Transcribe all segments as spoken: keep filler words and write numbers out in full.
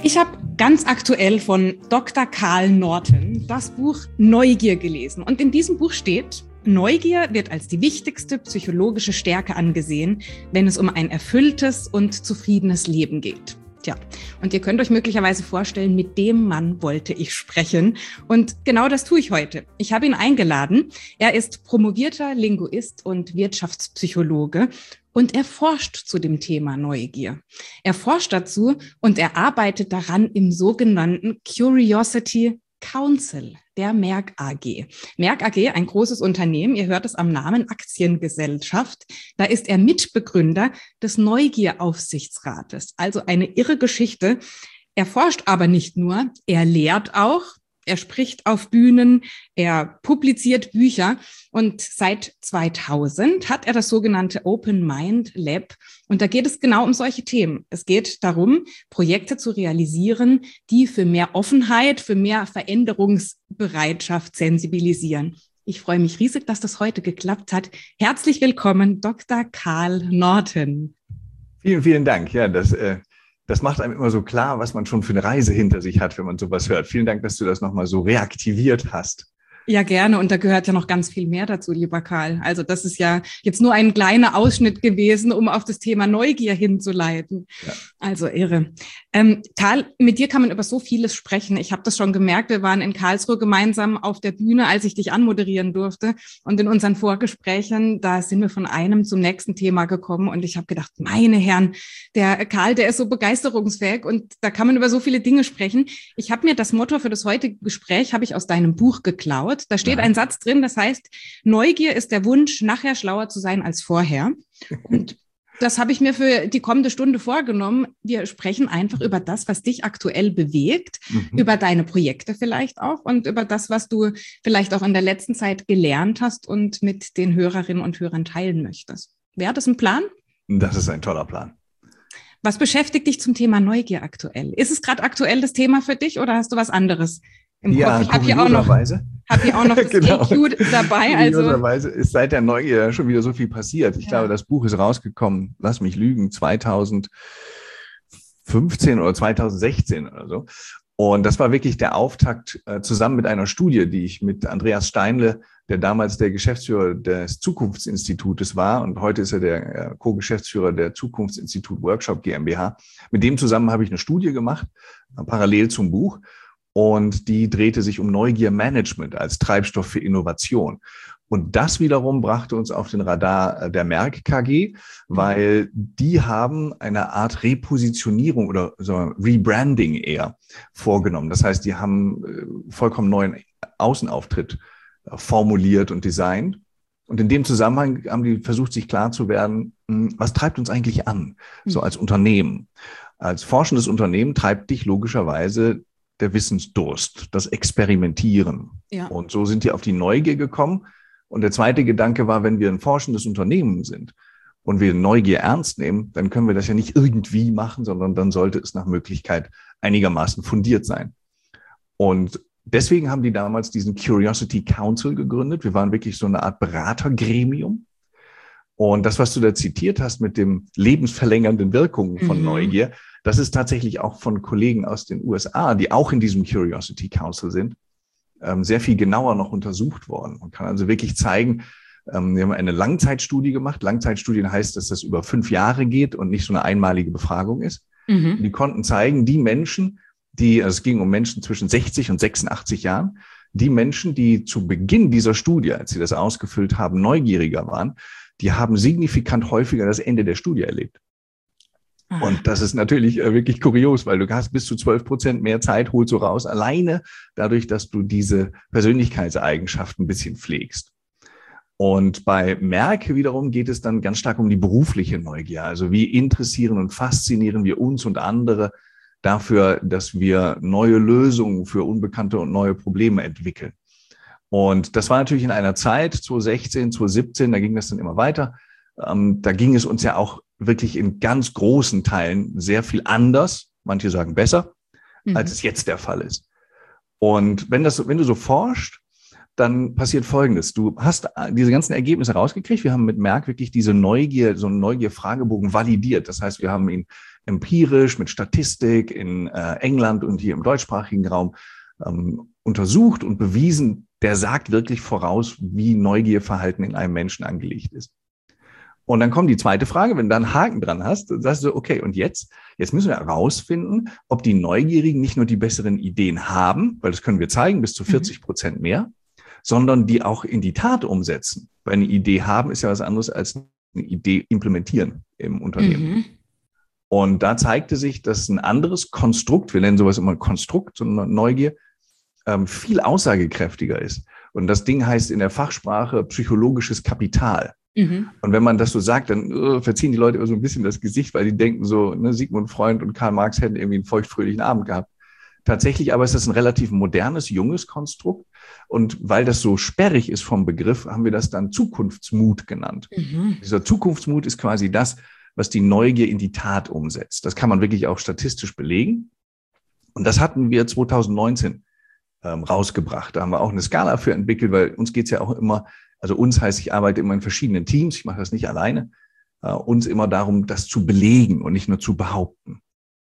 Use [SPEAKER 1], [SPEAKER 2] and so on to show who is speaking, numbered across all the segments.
[SPEAKER 1] Ich habe ganz aktuell von Doktor Karl Norton das Buch Neugier gelesen. Und in diesem Buch steht, Neugier wird als die wichtigste psychologische Stärke angesehen, wenn es um ein erfülltes und zufriedenes Leben geht. Tja, und ihr könnt euch möglicherweise vorstellen, mit dem Mann wollte ich sprechen. Und genau das tue ich heute. Ich habe ihn eingeladen. Er ist promovierter Linguist und Wirtschaftspsychologe. Und er forscht zu dem Thema Neugier. Er forscht dazu und er arbeitet daran im sogenannten Curiosity Council der Merck A G. Merck A G, ein großes Unternehmen, ihr hört es am Namen, Aktiengesellschaft. Da ist er Mitbegründer des Neugieraufsichtsrates. Also eine irre Geschichte. Er forscht aber nicht nur, er lehrt auch. Er spricht auf Bühnen, er publiziert Bücher und seit zweitausend hat er das sogenannte Open Mind Lab und da geht es genau um solche Themen. Es geht darum, Projekte zu realisieren, die für mehr Offenheit, für mehr Veränderungsbereitschaft sensibilisieren. Ich freue mich riesig, dass das heute geklappt hat. Herzlich willkommen, Doktor Karl Norton.
[SPEAKER 2] Vielen, vielen Dank. Ja, das äh Das macht einem immer so klar, was man schon für eine Reise hinter sich hat, wenn man sowas hört. Vielen Dank, dass du das nochmal so reaktiviert hast.
[SPEAKER 1] Ja, gerne. Und da gehört ja noch ganz viel mehr dazu, lieber Karl. Also das ist ja jetzt nur ein kleiner Ausschnitt gewesen, um auf das Thema Neugier hinzuleiten. Ja. Also irre. Ähm, Karl, mit dir kann man über so vieles sprechen. Ich habe das schon gemerkt. Wir waren in Karlsruhe gemeinsam auf der Bühne, als ich dich anmoderieren durfte. Und in unseren Vorgesprächen, da sind wir von einem zum nächsten Thema gekommen. Und ich habe gedacht, meine Herren, der Karl, der ist so begeisterungsfähig und da kann man über so viele Dinge sprechen. Ich habe mir das Motto für das heutige Gespräch, habe ich aus deinem Buch geklaut. Da steht ja ein Satz drin, das heißt, Neugier ist der Wunsch, nachher schlauer zu sein als vorher. Und das habe ich mir für die kommende Stunde vorgenommen. Wir sprechen einfach über das, was dich aktuell bewegt, mhm. über deine Projekte vielleicht auch und über das, was du vielleicht auch in der letzten Zeit gelernt hast und mit den Hörerinnen und Hörern teilen möchtest. Wäre das ein Plan?
[SPEAKER 2] Das ist ein toller Plan.
[SPEAKER 1] Was beschäftigt dich zum Thema Neugier aktuell? Ist es gerade aktuell das Thema für dich oder hast du was anderes im
[SPEAKER 2] ja,
[SPEAKER 1] Kopf? Ich habe hier auch noch, hab hier auch noch das
[SPEAKER 2] genau.
[SPEAKER 1] E Q dabei. Also
[SPEAKER 2] kurioserweise ist seit der Neugier schon wieder so viel passiert. Ich ja. glaube, das Buch ist rausgekommen, lass mich lügen, zweitausendfünfzehn oder zweitausendsechzehn oder so. Und das war wirklich der Auftakt äh, zusammen mit einer Studie, die ich mit Andreas Steinle, der damals der Geschäftsführer des Zukunftsinstitutes war und heute ist er der äh, Co-Geschäftsführer der Zukunftsinstitut Workshop GmbH. Mit dem zusammen habe ich eine Studie gemacht, äh, parallel zum Buch. Und die drehte sich um Neugiermanagement als Treibstoff für Innovation. Und das wiederum brachte uns auf den Radar der Merck K G, weil die haben eine Art Repositionierung oder so Rebranding eher vorgenommen. Das heißt, die haben vollkommen neuen Außenauftritt formuliert und designt. Und in dem Zusammenhang haben die versucht, sich klar zu werden, was treibt uns eigentlich an, so als Unternehmen. Als forschendes Unternehmen treibt dich logischerweise der Wissensdurst, das Experimentieren. Ja. Und so sind die auf die Neugier gekommen. Und der zweite Gedanke war, wenn wir ein forschendes Unternehmen sind und wir Neugier ernst nehmen, dann können wir das ja nicht irgendwie machen, sondern dann sollte es nach Möglichkeit einigermaßen fundiert sein. Und deswegen haben die damals diesen Curiosity Council gegründet. Wir waren wirklich so eine Art Beratergremium. Und das, was du da zitiert hast mit dem lebensverlängernden Wirkungen von mhm. Neugier, das ist tatsächlich auch von Kollegen aus den U S A, die auch in diesem Curiosity Council sind, sehr viel genauer noch untersucht worden. Man kann also wirklich zeigen, wir haben eine Langzeitstudie gemacht. Langzeitstudien heißt, dass das über fünf Jahre geht und nicht so eine einmalige Befragung ist. Mhm. Die konnten zeigen, die Menschen, die, also es ging um Menschen zwischen sechzig und sechsundachtzig Jahren, die Menschen, die zu Beginn dieser Studie, als sie das ausgefüllt haben, neugieriger waren, die haben signifikant häufiger das Ende der Studie erlebt. Und das ist natürlich wirklich kurios, weil du hast bis zu zwölf Prozent mehr Zeit, holst du raus, alleine dadurch, dass du diese Persönlichkeitseigenschaften ein bisschen pflegst. Und bei Merck wiederum geht es dann ganz stark um die berufliche Neugier. Also wie interessieren und faszinieren wir uns und andere dafür, dass wir neue Lösungen für unbekannte und neue Probleme entwickeln. Und das war natürlich in einer Zeit, zweitausendsechzehn, zweitausendsiebzehn, da ging das dann immer weiter. Ähm, da ging es uns ja auch wirklich in ganz großen Teilen sehr viel anders, manche sagen besser, mhm. als es jetzt der Fall ist. Und wenn das, wenn du so forschst, dann passiert Folgendes. Du hast diese ganzen Ergebnisse rausgekriegt. Wir haben mit Merck wirklich diese Neugier, so einen Neugier-Fragebogen validiert. Das heißt, wir haben ihn empirisch mit Statistik in äh, England und hier im deutschsprachigen Raum ähm, untersucht und bewiesen, der sagt wirklich voraus, wie Neugierverhalten in einem Menschen angelegt ist. Und dann kommt die zweite Frage, wenn du da einen Haken dran hast, dann sagst du, okay, und jetzt? Jetzt müssen wir herausfinden, ob die Neugierigen nicht nur die besseren Ideen haben, weil das können wir zeigen, bis zu vierzig Prozent mehr, sondern die auch in die Tat umsetzen. Weil eine Idee haben ist ja was anderes als eine Idee implementieren im Unternehmen. Mhm. Und da zeigte sich, dass ein anderes Konstrukt, wir nennen sowas immer Konstrukt, so eine Neugier, ähm, viel aussagekräftiger ist. Und das Ding heißt in der Fachsprache psychologisches Kapital. Mhm. Und wenn man das so sagt, dann uh, verziehen die Leute immer so ein bisschen das Gesicht, weil die denken so, ne, Sigmund Freud und Karl Marx hätten irgendwie einen feuchtfröhlichen Abend gehabt. Tatsächlich aber ist das ein relativ modernes, junges Konstrukt. Und weil das so sperrig ist vom Begriff, haben wir das dann Zukunftsmut genannt. Mhm. Dieser Zukunftsmut ist quasi das, was die Neugier in die Tat umsetzt. Das kann man wirklich auch statistisch belegen. Und das hatten wir zwanzig neunzehn ähm, rausgebracht. Da haben wir auch eine Skala für entwickelt, weil uns geht's ja auch immer, also uns heißt, ich arbeite immer in verschiedenen Teams, ich mache das nicht alleine, äh, uns immer darum, das zu belegen und nicht nur zu behaupten.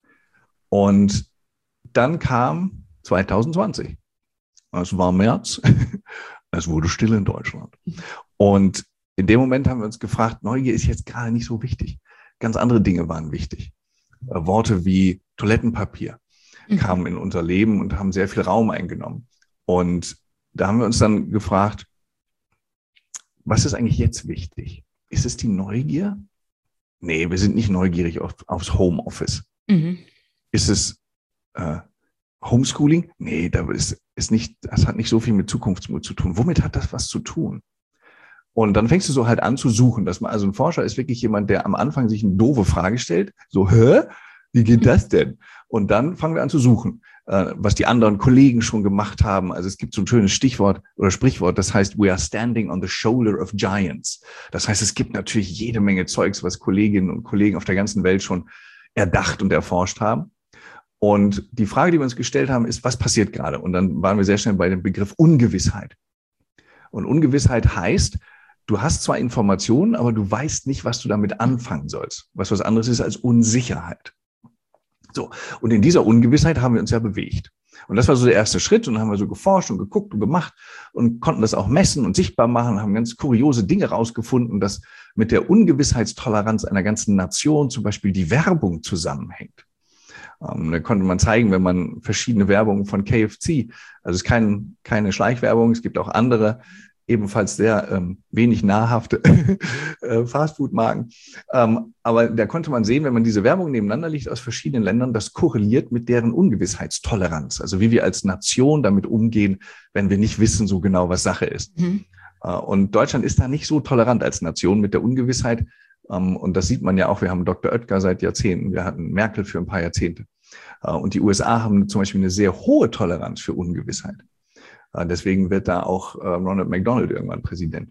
[SPEAKER 2] Und dann kam zwanzig zwanzig. Es war März, es wurde still in Deutschland. Und in dem Moment haben wir uns gefragt, Neugier ist jetzt gerade nicht so wichtig. Ganz andere Dinge waren wichtig. Äh, Worte wie Toilettenpapier mhm. kamen in unser Leben und haben sehr viel Raum eingenommen. Und da haben wir uns dann gefragt, was ist eigentlich jetzt wichtig? Ist es die Neugier? Nee, wir sind nicht neugierig auf, aufs Homeoffice. Mhm. Ist es äh, Homeschooling? Nee, da ist, ist nicht, das hat nicht so viel mit Zukunftsmut zu tun. Womit hat das was zu tun? Und dann fängst du so halt an zu suchen, dass man, also ein Forscher ist wirklich jemand, der am Anfang sich eine doofe Frage stellt, so, hä? Wie geht das denn? Und dann fangen wir an zu suchen, äh, was die anderen Kollegen schon gemacht haben. Also es gibt so ein schönes Stichwort oder Sprichwort, das heißt, we are standing on the shoulder of giants. Das heißt, es gibt natürlich jede Menge Zeugs, was Kolleginnen und Kollegen auf der ganzen Welt schon erdacht und erforscht haben. Und die Frage, die wir uns gestellt haben, ist, was passiert gerade? Und dann waren wir sehr schnell bei dem Begriff Ungewissheit. Und Ungewissheit heißt, du hast zwar Informationen, aber du weißt nicht, was du damit anfangen sollst. Was was anderes ist als Unsicherheit. So. Und in dieser Ungewissheit haben wir uns ja bewegt. Und das war so der erste Schritt. Und dann haben wir so geforscht und geguckt und gemacht und konnten das auch messen und sichtbar machen, haben ganz kuriose Dinge rausgefunden, dass mit der Ungewissheitstoleranz einer ganzen Nation zum Beispiel die Werbung zusammenhängt. Ähm, da konnte man zeigen, wenn man verschiedene Werbungen von K F C, also es ist kein, keine Schleichwerbung, es gibt auch andere, ebenfalls sehr ähm, wenig nahrhafte äh, Fastfood-Marken. Ähm, aber da konnte man sehen, wenn man diese Werbung nebeneinander legt aus verschiedenen Ländern, das korreliert mit deren Ungewissheitstoleranz. Also wie wir als Nation damit umgehen, wenn wir nicht wissen so genau, was Sache ist. Mhm. Äh, und Deutschland ist da nicht so tolerant als Nation mit der Ungewissheit. Ähm, und das sieht man ja auch. Wir haben Doktor Oetker seit Jahrzehnten. Wir hatten Merkel für ein paar Jahrzehnte. Äh, und die U S A haben zum Beispiel eine sehr hohe Toleranz für Ungewissheit. Deswegen wird da auch Ronald McDonald irgendwann Präsident.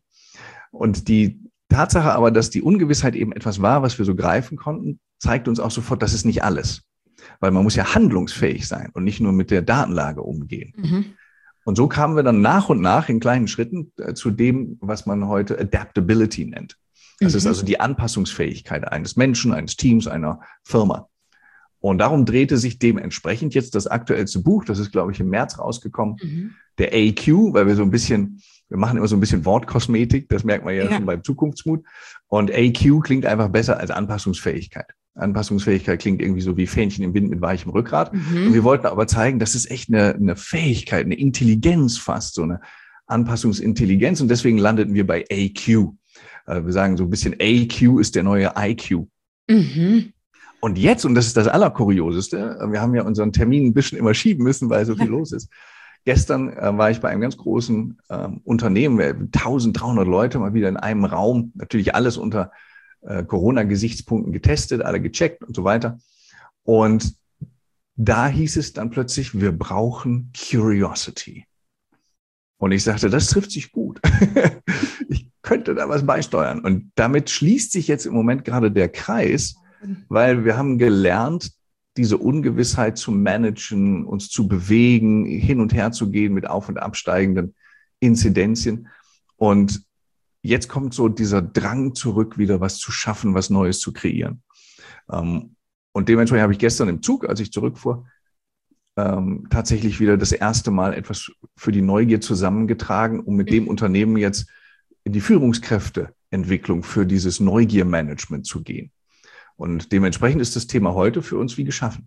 [SPEAKER 2] Und die Tatsache aber, dass die Ungewissheit eben etwas war, was wir so greifen konnten, zeigt uns auch sofort, das ist nicht alles. Weil man muss ja handlungsfähig sein und nicht nur mit der Datenlage umgehen. Mhm. Und so kamen wir dann nach und nach in kleinen Schritten zu dem, was man heute Adaptability nennt. Das mhm. ist also die Anpassungsfähigkeit eines Menschen, eines Teams, einer Firma. Und darum drehte sich dementsprechend jetzt das aktuellste Buch, das ist, glaube ich, im März rausgekommen, mhm. der A Q, weil wir so ein bisschen, wir machen immer so ein bisschen Wortkosmetik, das merkt man ja, ja schon beim Zukunftsmut. Und A Q klingt einfach besser als Anpassungsfähigkeit. Anpassungsfähigkeit klingt irgendwie so wie Fähnchen im Wind mit weichem Rückgrat. Mhm. Und wir wollten aber zeigen, das ist echt eine, eine Fähigkeit, eine Intelligenz fast, so eine Anpassungsintelligenz. Und deswegen landeten wir bei A Q. Wir sagen so ein bisschen, A Q ist der neue I Q. Mhm. Und jetzt, und das ist das Allerkurioseste, wir haben ja unseren Termin ein bisschen immer schieben müssen, weil so viel los ist. Gestern äh, war ich bei einem ganz großen äh, Unternehmen, eintausenddreihundert Leute mal wieder in einem Raum, natürlich alles unter äh, Corona-Gesichtspunkten getestet, alle gecheckt und so weiter. Und da hieß es dann plötzlich, wir brauchen Curiosity. Und ich sagte, das trifft sich gut. Ich könnte da was beisteuern. Und damit schließt sich jetzt im Moment gerade der Kreis, weil wir haben gelernt, diese Ungewissheit zu managen, uns zu bewegen, hin und her zu gehen mit auf- und absteigenden Inzidenzien. Und jetzt kommt so dieser Drang zurück, wieder was zu schaffen, was Neues zu kreieren. Und dementsprechend habe ich gestern im Zug, als ich zurückfuhr, ähm, tatsächlich wieder das erste Mal etwas für die Neugier zusammengetragen, um mit dem Unternehmen jetzt in die Führungskräfteentwicklung für dieses Neugiermanagement zu gehen. Und dementsprechend ist das Thema heute für uns wie geschaffen.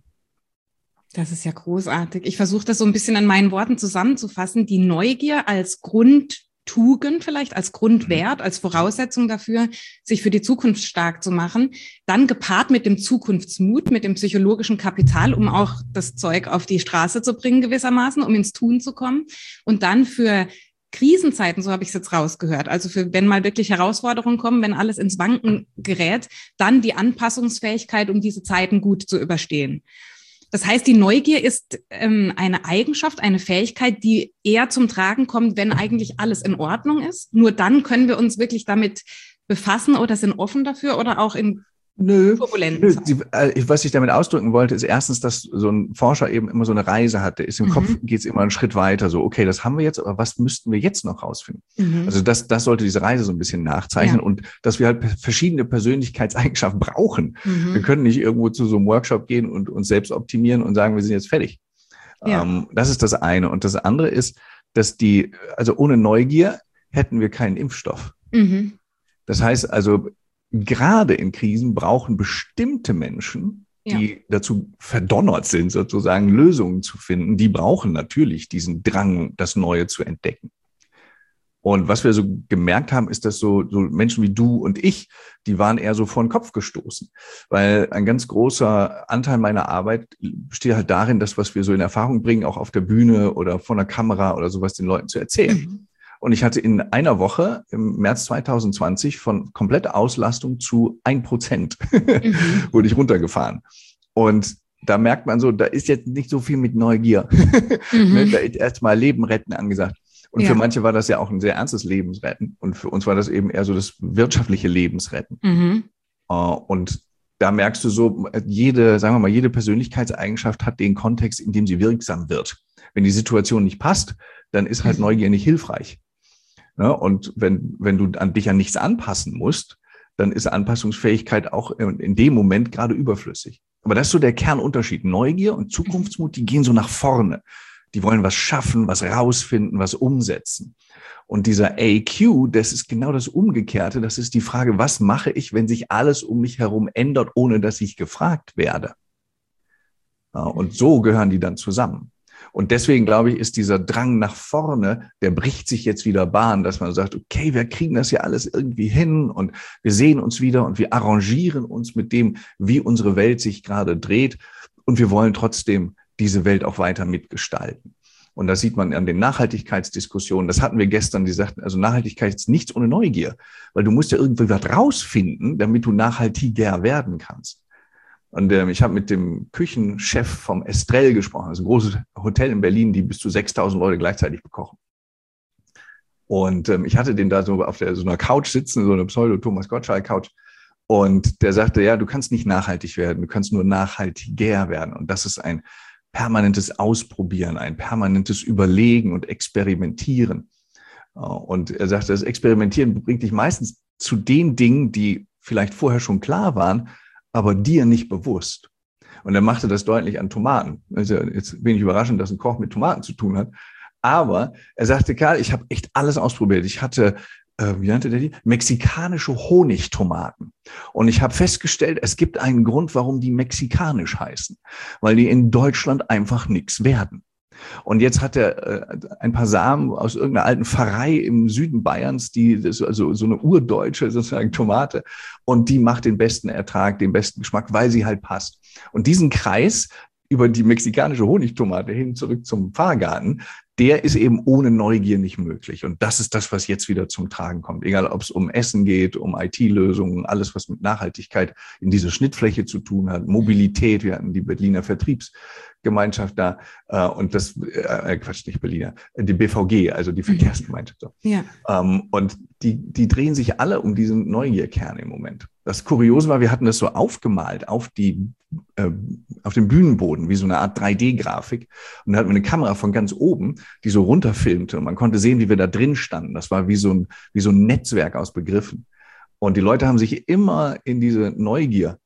[SPEAKER 1] Das ist ja großartig. Ich versuche das so ein bisschen in meinen Worten zusammenzufassen. Die Neugier als Grundtugend vielleicht, als Grundwert, als Voraussetzung dafür, sich für die Zukunft stark zu machen. Dann gepaart mit dem Zukunftsmut, mit dem psychologischen Kapital, um auch das Zeug auf die Straße zu bringen gewissermaßen, um ins Tun zu kommen. Und dann für Krisenzeiten, so habe ich es jetzt rausgehört, also für, wenn mal wirklich Herausforderungen kommen, wenn alles ins Wanken gerät, dann die Anpassungsfähigkeit, um diese Zeiten gut zu überstehen. Das heißt, die Neugier ist ähm, eine Eigenschaft, eine Fähigkeit, die eher zum Tragen kommt, wenn eigentlich alles in Ordnung ist. Nur dann können wir uns wirklich damit befassen oder sind offen dafür oder auch in
[SPEAKER 2] Nö,
[SPEAKER 1] turbulenten
[SPEAKER 2] nö.
[SPEAKER 1] Zeiten.
[SPEAKER 2] Die, äh, was ich damit ausdrücken wollte, ist erstens, dass so ein Forscher eben immer so eine Reise hat. Der ist im mhm. Kopf, geht es immer einen Schritt weiter. So, okay, das haben wir jetzt, aber was müssten wir jetzt noch rausfinden? Mhm. Also das, das sollte diese Reise so ein bisschen nachzeichnen, ja. Und dass wir halt verschiedene Persönlichkeitseigenschaften brauchen. Mhm. Wir können nicht irgendwo zu so einem Workshop gehen und uns selbst optimieren und sagen, wir sind jetzt fertig. Ja. Ähm, das ist das eine. Und das andere ist, dass die, also ohne Neugier hätten wir keinen Impfstoff. Mhm. Das heißt also, gerade in Krisen brauchen bestimmte Menschen, die ja. dazu verdonnert sind, sozusagen Lösungen zu finden, die brauchen natürlich diesen Drang, das Neue zu entdecken. Und was wir so gemerkt haben, ist, dass so, so Menschen wie du und ich, die waren eher so vor den Kopf gestoßen. Weil ein ganz großer Anteil meiner Arbeit besteht halt darin, das, was wir so in Erfahrung bringen, auch auf der Bühne oder vor einer Kamera oder sowas den Leuten zu erzählen. Mhm. Und ich hatte in einer Woche im März zwanzig zwanzig von kompletter Auslastung zu ein Prozent mhm. wurde ich runtergefahren. Und da merkt man so, da ist jetzt nicht so viel mit Neugier. Mhm. Ne, da ist erstmal Leben retten angesagt. Und ja. für manche war das ja auch ein sehr ernstes Lebensretten. Und für uns war das eben eher so das wirtschaftliche Lebensretten. Mhm. Und da merkst du so, jede, sagen wir mal, jede Persönlichkeitseigenschaft hat den Kontext, in dem sie wirksam wird. Wenn die Situation nicht passt, dann ist halt Neugier nicht hilfreich. Ja, und wenn, wenn du an dich an nichts anpassen musst, dann ist Anpassungsfähigkeit auch in dem Moment gerade überflüssig. Aber das ist so der Kernunterschied. Neugier und Zukunftsmut, die gehen so nach vorne. Die wollen was schaffen, was rausfinden, was umsetzen. Und dieser A Q, das ist genau das Umgekehrte. Das ist die Frage, was mache ich, wenn sich alles um mich herum ändert, ohne dass ich gefragt werde? Ja, und so gehören die dann zusammen. Und deswegen, glaube ich, ist dieser Drang nach vorne, der bricht sich jetzt wieder Bahn, dass man sagt, okay, wir kriegen das ja alles irgendwie hin und wir sehen uns wieder und wir arrangieren uns mit dem, wie unsere Welt sich gerade dreht. Und wir wollen trotzdem diese Welt auch weiter mitgestalten. Und das sieht man an den Nachhaltigkeitsdiskussionen. Das hatten wir gestern, die sagten, also Nachhaltigkeit ist nichts ohne Neugier, weil du musst ja irgendwie was rausfinden, damit du nachhaltiger werden kannst. Und ähm, ich habe mit dem Küchenchef vom Estrell gesprochen, also ein großes Hotel in Berlin, die bis zu sechstausend Leute gleichzeitig bekochen. Und ähm, ich hatte den da so auf der, so einer Couch sitzen, so eine Pseudo-Thomas-Gottschalk-Couch. Und der sagte, ja, du kannst nicht nachhaltig werden, du kannst nur nachhaltiger werden. Und das ist ein permanentes Ausprobieren, ein permanentes Überlegen und Experimentieren. Und er sagte, das Experimentieren bringt dich meistens zu den Dingen, die vielleicht vorher schon klar waren, aber dir nicht bewusst. Und er machte das deutlich an Tomaten. Also jetzt bin ich überraschend, dass ein Koch mit Tomaten zu tun hat. Aber er sagte, Karl, ich habe echt alles ausprobiert. Ich hatte, äh, wie nannte der die? Mexikanische Honigtomaten. Und ich habe festgestellt, es gibt einen Grund, warum die mexikanisch heißen. Weil die in Deutschland einfach nichts werden. Und jetzt hat er äh, ein paar Samen aus irgendeiner alten Pfarrei im Süden Bayerns, die das ist also so eine urdeutsche sozusagen Tomate, und die macht den besten Ertrag, den besten Geschmack, weil sie halt passt. Und diesen Kreis über die mexikanische Honigtomate hin zurück zum Pfarrgarten, der ist eben ohne Neugier nicht möglich. Und das ist das, was jetzt wieder zum Tragen kommt. Egal, ob es um Essen geht, um I T-Lösungen, alles, was mit Nachhaltigkeit in dieser Schnittfläche zu tun hat, Mobilität, wir hatten die Berliner Vertriebsgemeinschaft da äh, und das, äh, Quatsch, nicht Berliner, die B V G, also die Verkehrsgemeinschaft. So. Ja. Ähm, und die, die drehen sich alle um diesen Neugierkern im Moment. Das Kuriose war, wir hatten das so aufgemalt auf die, äh, auf dem Bühnenboden, wie so eine Art drei D-Grafik. Und da hatten wir eine Kamera von ganz oben, die so runterfilmte. Und man konnte sehen, wie wir da drin standen. Das war wie so ein, wie so ein Netzwerk aus Begriffen. Und die Leute haben sich immer in diese Neugier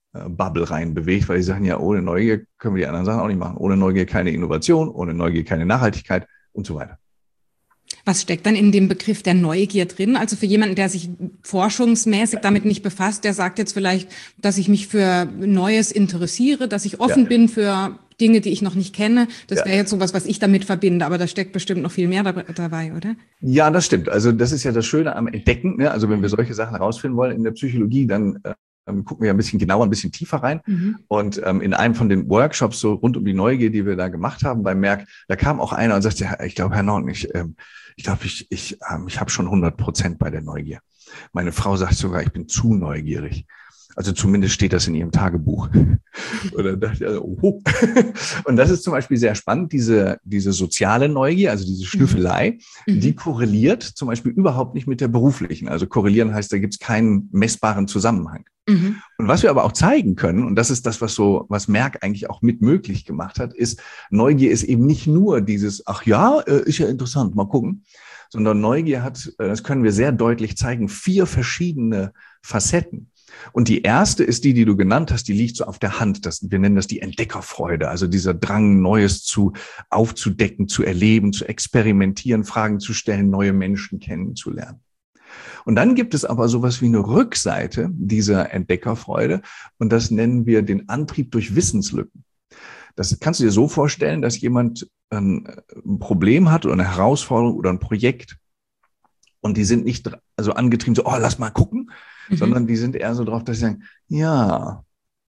[SPEAKER 2] Bubble rein bewegt, weil die sagen ja, ohne Neugier können wir die anderen Sachen auch nicht machen. Ohne Neugier keine Innovation, ohne Neugier keine Nachhaltigkeit und so weiter.
[SPEAKER 1] Was steckt dann in dem Begriff der Neugier drin? Also für jemanden, der sich forschungsmäßig damit nicht befasst, der sagt jetzt vielleicht, dass ich mich für Neues interessiere, dass ich offen ja. bin für Dinge, die ich noch nicht kenne. Das ja. wäre jetzt sowas, was ich damit verbinde, aber da steckt bestimmt noch viel mehr dabei, oder?
[SPEAKER 2] Ja, das stimmt. Also das ist ja das Schöne am Entdecken. Ne? Also wenn wir solche Sachen herausfinden wollen in der Psychologie, dann äh, gucken wir ja ein bisschen genauer, ein bisschen tiefer rein. Mhm. Und ähm, in einem von den Workshops so rund um die Neugier, die wir da gemacht haben bei Merck, da kam auch einer und sagte, ja, ich glaube, Herr Norton, ich, ähm, ich glaube, ich, ich, ähm, ich habe schon hundert Prozent bei der Neugier. Meine Frau sagt sogar, ich bin zu neugierig. Also zumindest steht das in ihrem Tagebuch. Und dann dachte ich, also, oh. Und das ist zum Beispiel sehr spannend, diese, diese soziale Neugier, also diese Schnüffelei, mhm. die korreliert zum Beispiel überhaupt nicht mit der beruflichen. Also korrelieren heißt, da gibt es keinen messbaren Zusammenhang. Mhm. Und was wir aber auch zeigen können, und das ist das, was so, was Merck eigentlich auch mit möglich gemacht hat, ist, Neugier ist eben nicht nur dieses, ach ja, ist ja interessant, mal gucken, sondern Neugier hat, das können wir sehr deutlich zeigen, vier verschiedene Facetten. Und die erste ist die, die du genannt hast, die liegt so auf der Hand. Das, wir nennen das die Entdeckerfreude, also dieser Drang, Neues zu aufzudecken, zu erleben, zu experimentieren, Fragen zu stellen, neue Menschen kennenzulernen. Und dann gibt es aber sowas wie eine Rückseite dieser Entdeckerfreude und das nennen wir den Antrieb durch Wissenslücken. Das kannst du dir so vorstellen, dass jemand ein Problem hat oder eine Herausforderung oder ein Projekt und die sind nicht also angetrieben, so, oh, lass mal gucken, mhm. sondern die sind eher so drauf, dass sie sagen, ja,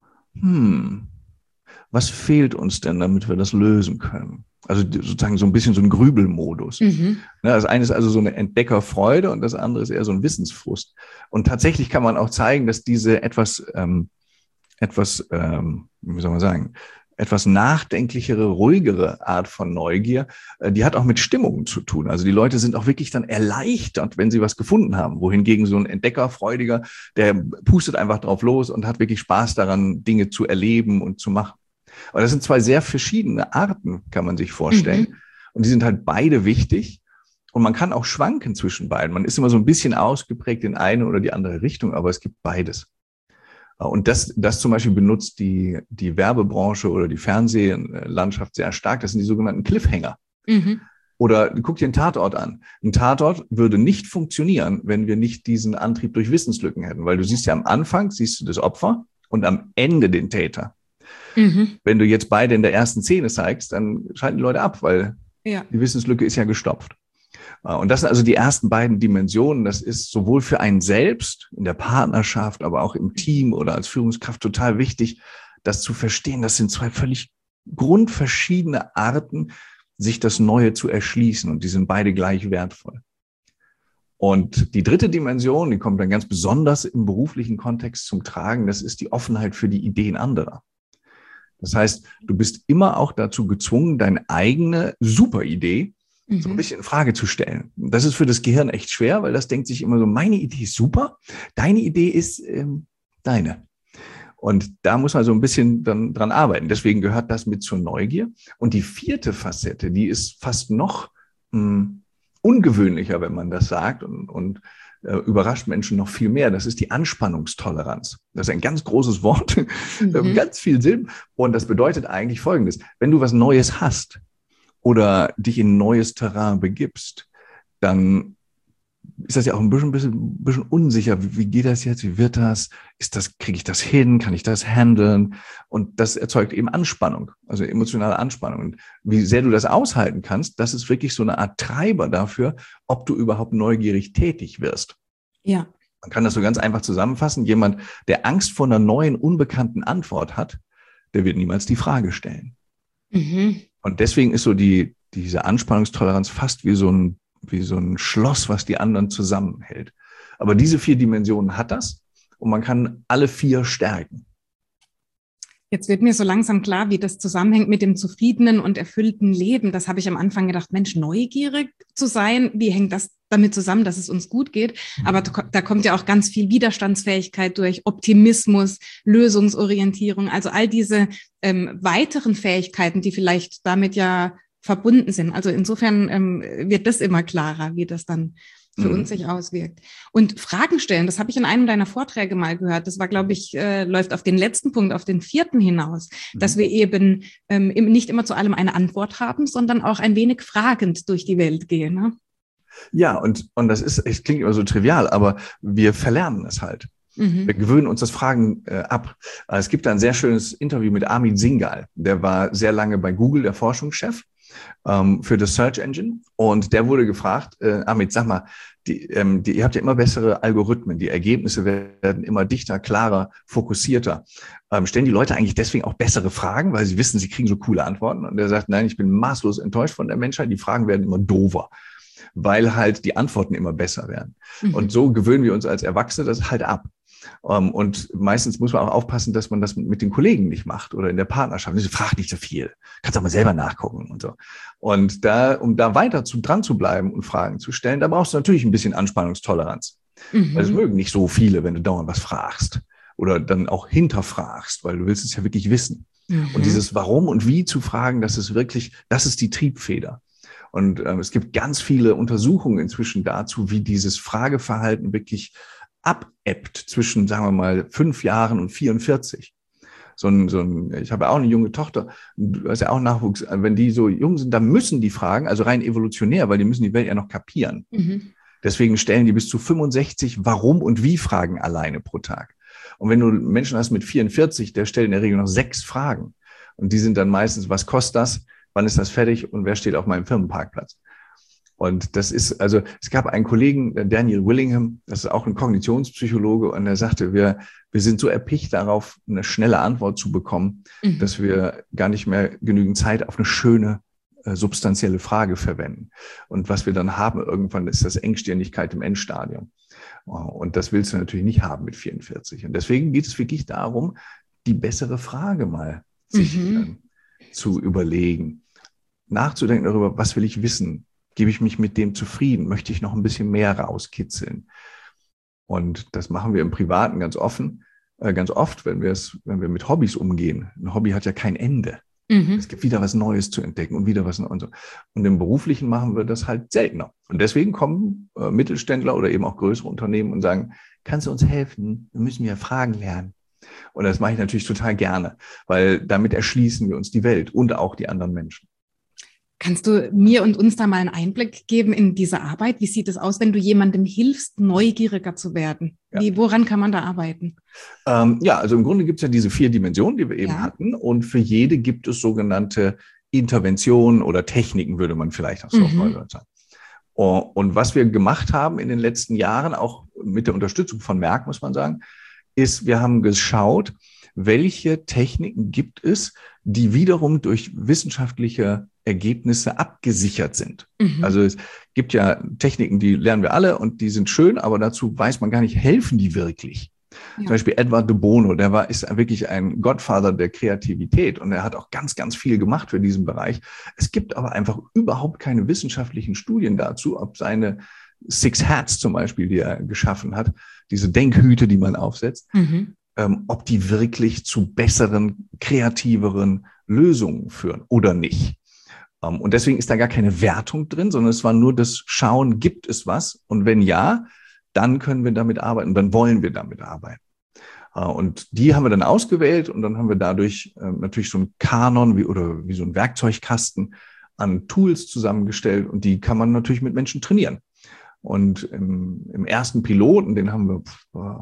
[SPEAKER 2] hm, was fehlt uns denn, damit wir das lösen können? Also sozusagen so ein bisschen so ein Grübelmodus. Mhm. Das eine ist also so eine Entdeckerfreude und das andere ist eher so ein Wissensfrust. Und tatsächlich kann man auch zeigen, dass diese etwas, ähm, etwas, ähm, wie soll man sagen, etwas nachdenklichere, ruhigere Art von Neugier, äh, die hat auch mit Stimmungen zu tun. Also die Leute sind auch wirklich dann erleichtert, wenn sie was gefunden haben. Wohingegen so ein Entdeckerfreudiger, der pustet einfach drauf los und hat wirklich Spaß daran, Dinge zu erleben und zu machen. Aber das sind zwei sehr verschiedene Arten, kann man sich vorstellen. Mhm. Und die sind halt beide wichtig. Und man kann auch schwanken zwischen beiden. Man ist immer so ein bisschen ausgeprägt in eine oder die andere Richtung, aber es gibt beides. Und das, das zum Beispiel benutzt die, die Werbebranche oder die Fernsehlandschaft sehr stark. Das sind die sogenannten Cliffhanger. Mhm. Oder guck dir einen Tatort an. Ein Tatort würde nicht funktionieren, wenn wir nicht diesen Antrieb durch Wissenslücken hätten. Weil du siehst ja am Anfang, siehst du das Opfer und am Ende den Täter. Mhm. Wenn du jetzt beide in der ersten Szene zeigst, dann schalten die Leute ab, weil ja. die Wissenslücke ist ja gestopft. Und das sind also die ersten beiden Dimensionen. Das ist sowohl für einen selbst in der Partnerschaft, aber auch im Team oder als Führungskraft total wichtig, das zu verstehen. Das sind zwei völlig grundverschiedene Arten, sich das Neue zu erschließen. Und die sind beide gleich wertvoll. Und die dritte Dimension, die kommt dann ganz besonders im beruflichen Kontext zum Tragen, das ist die Offenheit für die Ideen anderer. Das heißt, du bist immer auch dazu gezwungen, deine eigene Superidee so ein bisschen in Frage zu stellen. Das ist für das Gehirn echt schwer, weil das denkt sich immer so, meine Idee ist super, deine Idee ist ähm, deine. Und da muss man so ein bisschen dann dran arbeiten. Deswegen gehört das mit zur Neugier. Und die vierte Facette, die ist fast noch mh, ungewöhnlicher, wenn man das sagt und, und äh, überrascht Menschen noch viel mehr. Das ist die Anspannungstoleranz. Das ist ein ganz großes Wort, mhm. ganz viel Sinn. Und das bedeutet eigentlich Folgendes. Wenn du was Neues hast, oder dich in neues Terrain begibst, dann ist das ja auch ein bisschen, bisschen, bisschen unsicher. Wie, wie geht das jetzt? Wie wird das? Ist das, kriege ich das hin? Kann ich das handeln? Und das erzeugt eben Anspannung, also emotionale Anspannung. Und wie sehr du das aushalten kannst, das ist wirklich so eine Art Treiber dafür, ob du überhaupt neugierig tätig wirst.
[SPEAKER 1] Ja.
[SPEAKER 2] Man kann das so ganz einfach zusammenfassen. Jemand, der Angst vor einer neuen, unbekannten Antwort hat, der wird niemals die Frage stellen. Mhm. Und deswegen ist so die, diese Anspannungstoleranz fast wie so ein, wie so ein Schloss, was die anderen zusammenhält. Aber diese vier Dimensionen hat das und man kann alle vier stärken.
[SPEAKER 1] Jetzt wird mir so langsam klar, wie das zusammenhängt mit dem zufriedenen und erfüllten Leben. Das habe ich am Anfang gedacht, Mensch, neugierig zu sein, wie hängt das damit zusammen, dass es uns gut geht? Aber da kommt ja auch ganz viel Widerstandsfähigkeit durch, Optimismus, Lösungsorientierung, also all diese ähm, weiteren Fähigkeiten, die vielleicht damit ja verbunden sind. Also insofern ähm, wird das immer klarer, wie das dann für
[SPEAKER 2] Mhm.
[SPEAKER 1] uns sich auswirkt. Und Fragen stellen, das habe ich in einem deiner Vorträge mal gehört. Das war, glaube ich, äh, läuft auf den letzten Punkt, auf den vierten hinaus,
[SPEAKER 2] Mhm.
[SPEAKER 1] dass wir eben ähm, nicht immer zu allem eine Antwort haben, sondern auch ein wenig fragend durch die Welt gehen. Ne?
[SPEAKER 2] Ja, und, und das ist, es klingt immer so trivial, aber wir verlernen es halt.
[SPEAKER 1] Mhm.
[SPEAKER 2] Wir gewöhnen uns das Fragen äh, ab. Es gibt da ein sehr schönes Interview mit Amit Singhal. Der war sehr lange bei Google der Forschungschef ähm, für das Search Engine. Und der wurde gefragt, äh, Amit, sag mal, die, ähm, die, ihr habt ja immer bessere Algorithmen. Die Ergebnisse werden immer dichter, klarer, fokussierter. Ähm, stellen die Leute eigentlich deswegen auch bessere Fragen, weil sie wissen, sie kriegen so coole Antworten? Und er sagt, nein, ich bin maßlos enttäuscht von der Menschheit. Die Fragen werden immer doofer, weil halt die Antworten immer besser werden.
[SPEAKER 1] Mhm.
[SPEAKER 2] Und so gewöhnen wir uns als Erwachsene das halt ab. Um, und meistens muss man auch aufpassen, dass man das mit den Kollegen nicht macht oder in der Partnerschaft. Ich frag nicht so viel. Kannst auch mal selber nachgucken und so. Und da, um da weiter zu, dran zu bleiben und Fragen zu stellen, da brauchst du natürlich ein bisschen Anspannungstoleranz. Mhm. Weil es mögen nicht so viele, wenn du dauernd was fragst oder dann auch hinterfragst, weil du willst es ja wirklich wissen. Mhm. Und dieses Warum und Wie zu fragen, das ist wirklich, das ist die Triebfeder. Und ähm, es gibt ganz viele Untersuchungen inzwischen dazu, wie dieses Frageverhalten wirklich abebbt zwischen, sagen wir mal, fünf Jahren und vierundvierzig. So ein, so ein, ich habe auch eine junge Tochter, du hast ja auch Nachwuchs, wenn die so jung sind, dann müssen die fragen, also rein evolutionär, weil die müssen die Welt ja noch kapieren. Mhm. Deswegen stellen die bis zu fünfundsechzig Warum- und Wie-Fragen alleine pro Tag. Und wenn du Menschen hast mit vierundvierzig, der stellt in der Regel noch sechs Fragen. Und die sind dann meistens, was kostet das? Wann ist das fertig? Und wer steht auf meinem Firmenparkplatz? Und das ist, also es gab einen Kollegen, Daniel Willingham, das ist auch ein Kognitionspsychologe, und er sagte, wir, wir sind so erpicht darauf, eine schnelle Antwort zu bekommen, mhm. dass wir gar nicht mehr genügend Zeit auf eine schöne, äh, substanzielle Frage verwenden. Und was wir dann haben irgendwann, ist das Engstirnigkeit im Endstadium. Und das willst du natürlich nicht haben mit vierundvierzig. Und deswegen geht es wirklich darum, die bessere Frage mal sich mhm. äh, zu überlegen, nachzudenken darüber, was will ich wissen? Gebe ich mich mit dem zufrieden? Möchte ich noch ein bisschen mehr rauskitzeln? Und das machen wir im Privaten ganz offen, äh, ganz oft, wenn wir es, wenn wir mit Hobbys umgehen. Ein Hobby hat ja kein Ende. Mhm. Es gibt wieder was Neues zu entdecken und wieder was und so. Und im Beruflichen machen wir das halt seltener. Und deswegen kommen äh, Mittelständler oder eben auch größere Unternehmen und sagen, kannst du uns helfen? Wir müssen ja Fragen lernen. Und das mache ich natürlich total gerne, weil damit erschließen wir uns die Welt und auch die anderen Menschen.
[SPEAKER 1] Kannst du mir und uns da mal einen Einblick geben in diese Arbeit? Wie sieht es aus, wenn du jemandem hilfst, neugieriger zu werden? Wie, ja. Woran kann man da arbeiten?
[SPEAKER 2] Ähm, ja, also im Grunde gibt es ja diese vier Dimensionen, die wir eben ja. hatten. Und für jede gibt es sogenannte Interventionen oder Techniken, würde man vielleicht auch so mhm. sagen. Und was wir gemacht haben in den letzten Jahren, auch mit der Unterstützung von Merck, muss man sagen, ist, wir haben geschaut, welche Techniken gibt es, die wiederum durch wissenschaftliche Ergebnisse abgesichert sind. Mhm. Also es gibt ja Techniken, die lernen wir alle und die sind schön, aber dazu weiß man gar nicht, helfen die wirklich. Ja. Zum Beispiel Edward de Bono, der war, ist wirklich ein Godfather der Kreativität und er hat auch ganz, ganz viel gemacht für diesen Bereich. Es gibt aber einfach überhaupt keine wissenschaftlichen Studien dazu, ob seine Six Hats zum Beispiel, die er geschaffen hat, diese Denkhüte, die man aufsetzt, mhm. ähm, ob die wirklich zu besseren, kreativeren Lösungen führen oder nicht. Um, und deswegen ist da gar keine Wertung drin, sondern es war nur das Schauen, gibt es was? Und wenn ja, dann können wir damit arbeiten, dann wollen wir damit arbeiten. Uh, und die haben wir dann ausgewählt und dann haben wir dadurch äh, natürlich so einen Kanon wie, oder wie so einen Werkzeugkasten an Tools zusammengestellt und die kann man natürlich mit Menschen trainieren. Und im, im ersten Piloten, den haben wir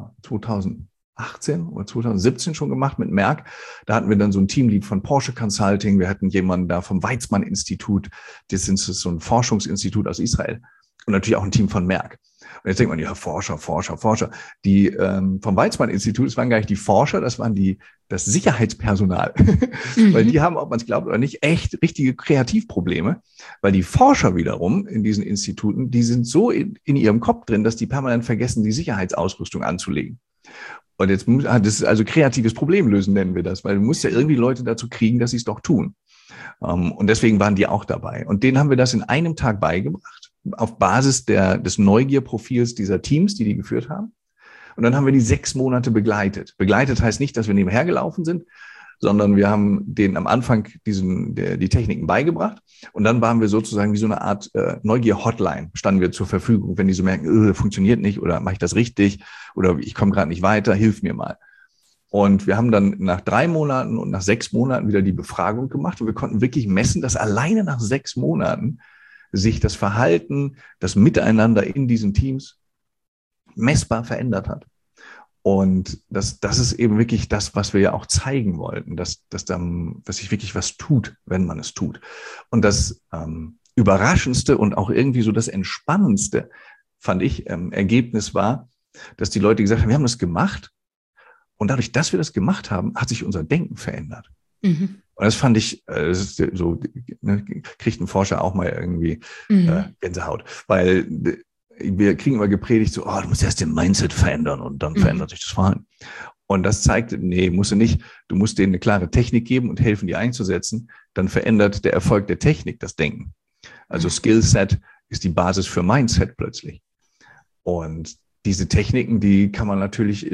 [SPEAKER 2] zweitausendachtzehn oder zweitausendsiebzehn schon gemacht mit Merck. Da hatten wir dann so ein Teamlead von Porsche Consulting. Wir hatten jemanden da vom Weizmann-Institut. Das ist so ein Forschungsinstitut aus Israel. Und natürlich auch ein Team von Merck. Und jetzt denkt man, ja, Forscher, Forscher, Forscher. Die ähm, vom Weizmann-Institut, das waren gar nicht die Forscher, das waren die das Sicherheitspersonal. Mhm. Weil die haben, ob man es glaubt oder nicht, echt richtige Kreativprobleme. Weil die Forscher wiederum in diesen Instituten, die sind so in, in ihrem Kopf drin, dass die permanent vergessen, die Sicherheitsausrüstung anzulegen. Und jetzt muss, das ist also kreatives Problemlösen, nennen wir das, weil du musst ja irgendwie Leute dazu kriegen, dass sie es doch tun. Um, und deswegen waren die auch dabei. Und denen haben wir das in einem Tag beigebracht, auf Basis der, des Neugierprofils dieser Teams, die die geführt haben. Und dann haben wir die sechs Monate begleitet. Begleitet heißt nicht, dass wir nebenher gelaufen sind, sondern wir haben denen am Anfang diesen, der, die Techniken beigebracht. Und dann waren wir sozusagen wie so eine Art äh, Neugier-Hotline, standen wir zur Verfügung, wenn die so merken, funktioniert nicht oder mache ich das richtig oder ich komme gerade nicht weiter, hilf mir mal. Und wir haben dann nach drei Monaten und nach sechs Monaten wieder die Befragung gemacht und wir konnten wirklich messen, dass alleine nach sechs Monaten sich das Verhalten, das Miteinander in diesen Teams messbar verändert hat. Und das, das ist eben wirklich das, was wir ja auch zeigen wollten, dass, dass, dann, dass sich wirklich was tut, wenn man es tut. Und das ähm, Überraschendste und auch irgendwie so das Entspannendste, fand ich, ähm, Ergebnis war, dass die Leute gesagt haben, wir haben das gemacht und dadurch, dass wir das gemacht haben, hat sich unser Denken verändert. Mhm. Und das fand ich, äh, das ist so, ne, kriegt ein Forscher auch mal irgendwie mhm. äh, Gänsehaut, weil wir kriegen immer gepredigt, so, oh, du musst erst den Mindset verändern und dann mhm. verändert sich das Verhalten. Und das zeigt, nee, musst du nicht. Du musst denen eine klare Technik geben und helfen, die einzusetzen. Dann verändert der Erfolg der Technik das Denken. Also mhm. Skillset ist die Basis für Mindset plötzlich. Und diese Techniken, die kann man natürlich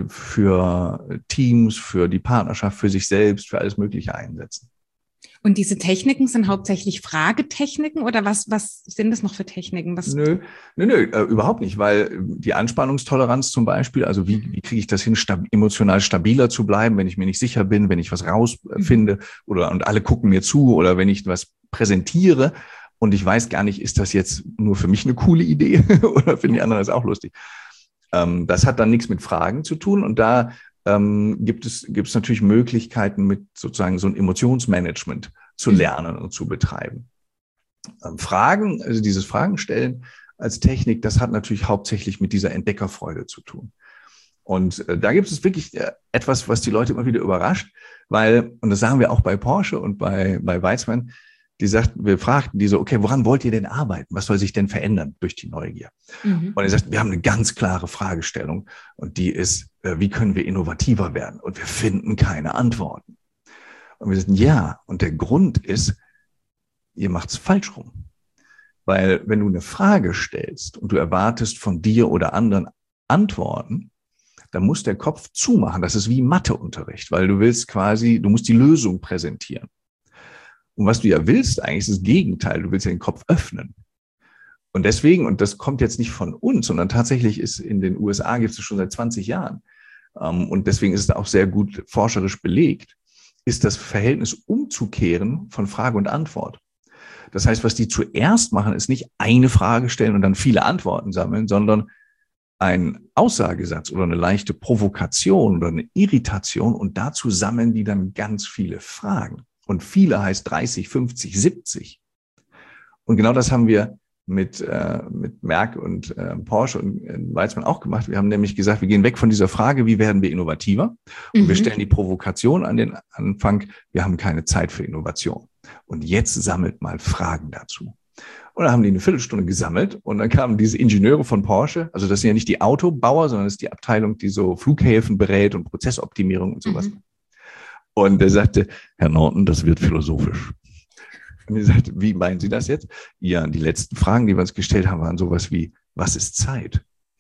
[SPEAKER 2] für Teams, für die Partnerschaft, für sich selbst, für alles Mögliche einsetzen.
[SPEAKER 1] Und diese Techniken sind hauptsächlich Fragetechniken oder was, was sind das noch für Techniken? Was
[SPEAKER 2] nö, nö, nö, äh, überhaupt nicht, weil die Anspannungstoleranz zum Beispiel, also wie, wie kriege ich das hin, stab- emotional stabiler zu bleiben, wenn ich mir nicht sicher bin, wenn ich was rausfinde oder und alle gucken mir zu oder wenn ich was präsentiere und ich weiß gar nicht, ist das jetzt nur für mich eine coole Idee oder finden die anderen das auch lustig? Ähm, das hat dann nichts mit Fragen zu tun und da Ähm, gibt es, gibt es natürlich Möglichkeiten, mit sozusagen so ein Emotionsmanagement zu lernen und zu betreiben. Ähm, Fragen, also dieses Fragen stellen als Technik, das hat natürlich hauptsächlich mit dieser Entdeckerfreude zu tun. Und äh, da gibt es wirklich äh, etwas, was die Leute immer wieder überrascht, weil, und das sagen wir auch bei Porsche und bei, bei Weizmann, die sagten, wir fragten die so, okay, woran wollt ihr denn arbeiten? Was soll sich denn verändern durch die Neugier? Mhm. Und er sagt, wir haben eine ganz klare Fragestellung und die ist, äh, wie können wir innovativer werden? Und wir finden keine Antworten. Und wir sagen, ja, und der Grund ist, ihr macht es falsch rum. Weil wenn du eine Frage stellst und du erwartest von dir oder anderen Antworten, dann muss der Kopf zumachen. Das ist wie Matheunterricht, weil du willst quasi, du musst die Lösung präsentieren. Und was du ja willst eigentlich, ist das Gegenteil. Du willst ja den Kopf öffnen. Und deswegen, und das kommt jetzt nicht von uns, sondern tatsächlich ist in den U S A gibt es schon seit zwanzig Jahren. Und deswegen ist es auch sehr gut forscherisch belegt, ist das Verhältnis umzukehren von Frage und Antwort. Das heißt, was die zuerst machen, ist nicht eine Frage stellen und dann viele Antworten sammeln, sondern ein Aussagesatz oder eine leichte Provokation oder eine Irritation und dazu sammeln die dann ganz viele Fragen. Und viele heißt dreißig, fünfzig, siebzig. Und genau das haben wir mit, äh, mit Merck und äh, Porsche und äh, Weizmann auch gemacht. Wir haben nämlich gesagt, wir gehen weg von dieser Frage, wie werden wir innovativer? Und mhm. wir stellen die Provokation an den Anfang, wir haben keine Zeit für Innovation. Und jetzt sammelt mal Fragen dazu. Und dann haben die eine Viertelstunde gesammelt und dann kamen diese Ingenieure von Porsche, also das sind ja nicht die Autobauer, sondern das ist die Abteilung, die so Flughäfen berät und Prozessoptimierung und sowas. Mhm. Und er sagte, Herr Norton, das wird philosophisch. Und er sagte, wie meinen Sie das jetzt? Ja, die letzten Fragen, die wir uns gestellt haben, waren sowas wie, was ist Zeit?